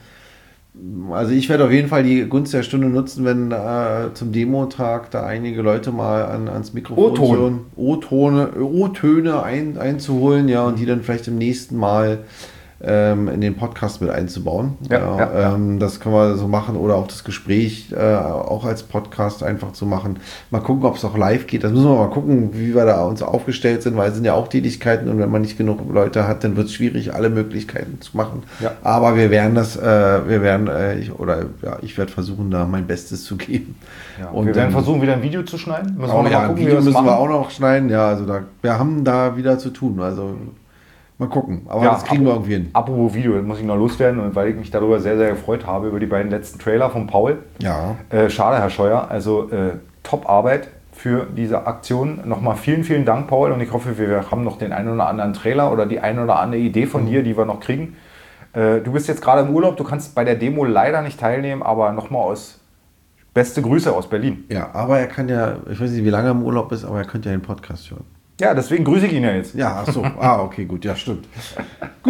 also ich werde auf jeden Fall die Gunst der Stunde nutzen, wenn äh, zum Demotag da einige Leute mal an, ans Mikrofon O-Ton. O-Tone, O-Töne ein, einzuholen, ja, und die dann vielleicht im nächsten Mal ähm, in den Podcast mit einzubauen. Ja, ja, ja, ähm, das können wir so machen oder auch das Gespräch äh, auch als Podcast einfach zu machen. Mal gucken, ob es auch live geht. Das müssen wir mal gucken, wie wir da uns aufgestellt sind, weil es sind ja auch Tätigkeiten und wenn man nicht genug Leute hat, dann wird es schwierig, alle Möglichkeiten zu machen. Ja. Aber wir werden das, äh, wir werden, äh, ich, oder ja, ich werde versuchen, da mein Bestes zu geben. Ja, und wir werden ähm, versuchen, wieder ein Video zu schneiden. Müssen wir noch ja, mal gucken, Video wie wir müssen wir auch noch schneiden. Ja, also da, wir haben da wieder zu tun. Also mal gucken, aber ja, das kriegen wir irgendwie hin. Apropos Video, das muss ich noch loswerden, und weil ich mich darüber sehr, sehr gefreut habe, über die beiden letzten Trailer von Paul. Ja. Äh, schade, Herr Scheuer, also äh, Top-Arbeit für diese Aktion. Nochmal vielen, vielen Dank, Paul, und ich hoffe, wir haben noch den einen oder anderen Trailer oder die eine oder andere Idee von mhm. dir, die wir noch kriegen. Äh, du bist jetzt gerade im Urlaub, du kannst bei der Demo leider nicht teilnehmen, aber nochmal aus beste Grüße aus Berlin. Ja, aber er kann ja, ich weiß nicht, wie lange er im Urlaub ist, aber er könnte ja den Podcast hören. Ja, deswegen grüße ich ihn ja jetzt. Ja, ach so. Ah, okay, gut. Ja, stimmt. Gut,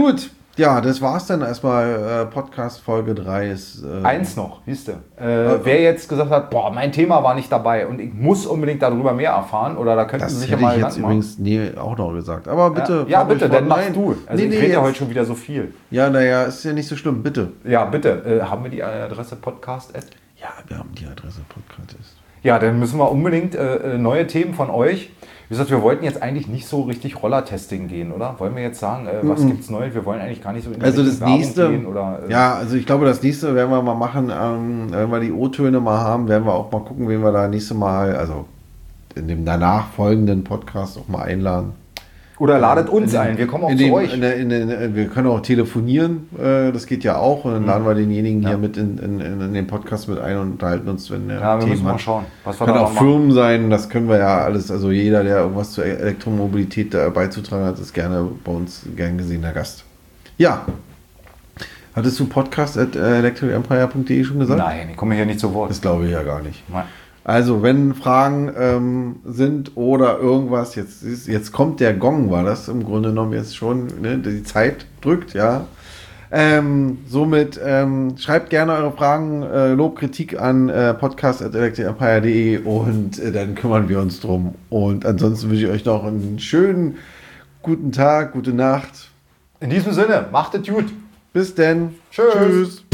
Ja, das war's dann erstmal. Äh, Podcast Folge drei ist. Äh, Eins noch, siehst du. Äh, äh, wer jetzt gesagt hat, boah, mein Thema war nicht dabei und ich muss unbedingt darüber mehr erfahren, oder da könnten Sie das sich hätte ja mal ich jetzt Gedanken übrigens nee, auch noch gesagt. Aber bitte. Ja, ja bitte, dann machst nein. du. Also nee, ich nee, rede ja jetzt. heute schon wieder so viel. Ja, naja, ist ja nicht so schlimm, bitte. Ja, bitte. Äh, haben wir die Adresse Podcast? Ja, wir haben die Adresse Podcast. Ja, dann müssen wir unbedingt äh, neue Themen von euch. Wie gesagt, wir wollten jetzt eigentlich nicht so richtig Roller-Testing gehen, oder? Wollen wir jetzt sagen, äh, was mm-mm. gibt's Neues? Wir wollen eigentlich gar nicht so in die also das nächste, gehen. Oder, äh ja, also ich glaube, das nächste werden wir mal machen, ähm, wenn wir die O-Töne mal haben, werden wir auch mal gucken, wen wir da nächste Mal, also in dem danach folgenden Podcast auch mal einladen. Oder ladet uns dem, ein, wir kommen auch in zu dem, euch. In der, in der, wir können auch telefonieren, äh, das geht ja auch. Und dann laden wir denjenigen ja. hier mit in, in, in den Podcast mit ein und unterhalten uns, wenn der Ja, wir Themen müssen mal hat. schauen. Was wir Kann da auch Firmen sein, das können wir ja alles. Also jeder, der irgendwas zur Elektromobilität da beizutragen hat, ist gerne bei uns gern gesehener Gast. Ja. Hattest du podcast at electric empire punkt de schon gesagt? Nein, ich komme hier nicht zu Wort. Das glaube ich ja gar nicht. Nein. Also, wenn Fragen ähm, sind oder irgendwas, jetzt, ist, jetzt kommt der Gong, war das im Grunde genommen jetzt schon, ne, die Zeit drückt, ja. Ähm, somit ähm, schreibt gerne eure Fragen, äh, Lob, Kritik an äh, podcast at electric empire punkt de und äh, dann kümmern wir uns drum. Und ansonsten wünsche ich euch noch einen schönen guten Tag, gute Nacht. In diesem Sinne, macht es gut. Bis denn. Tschüss. Tschüss.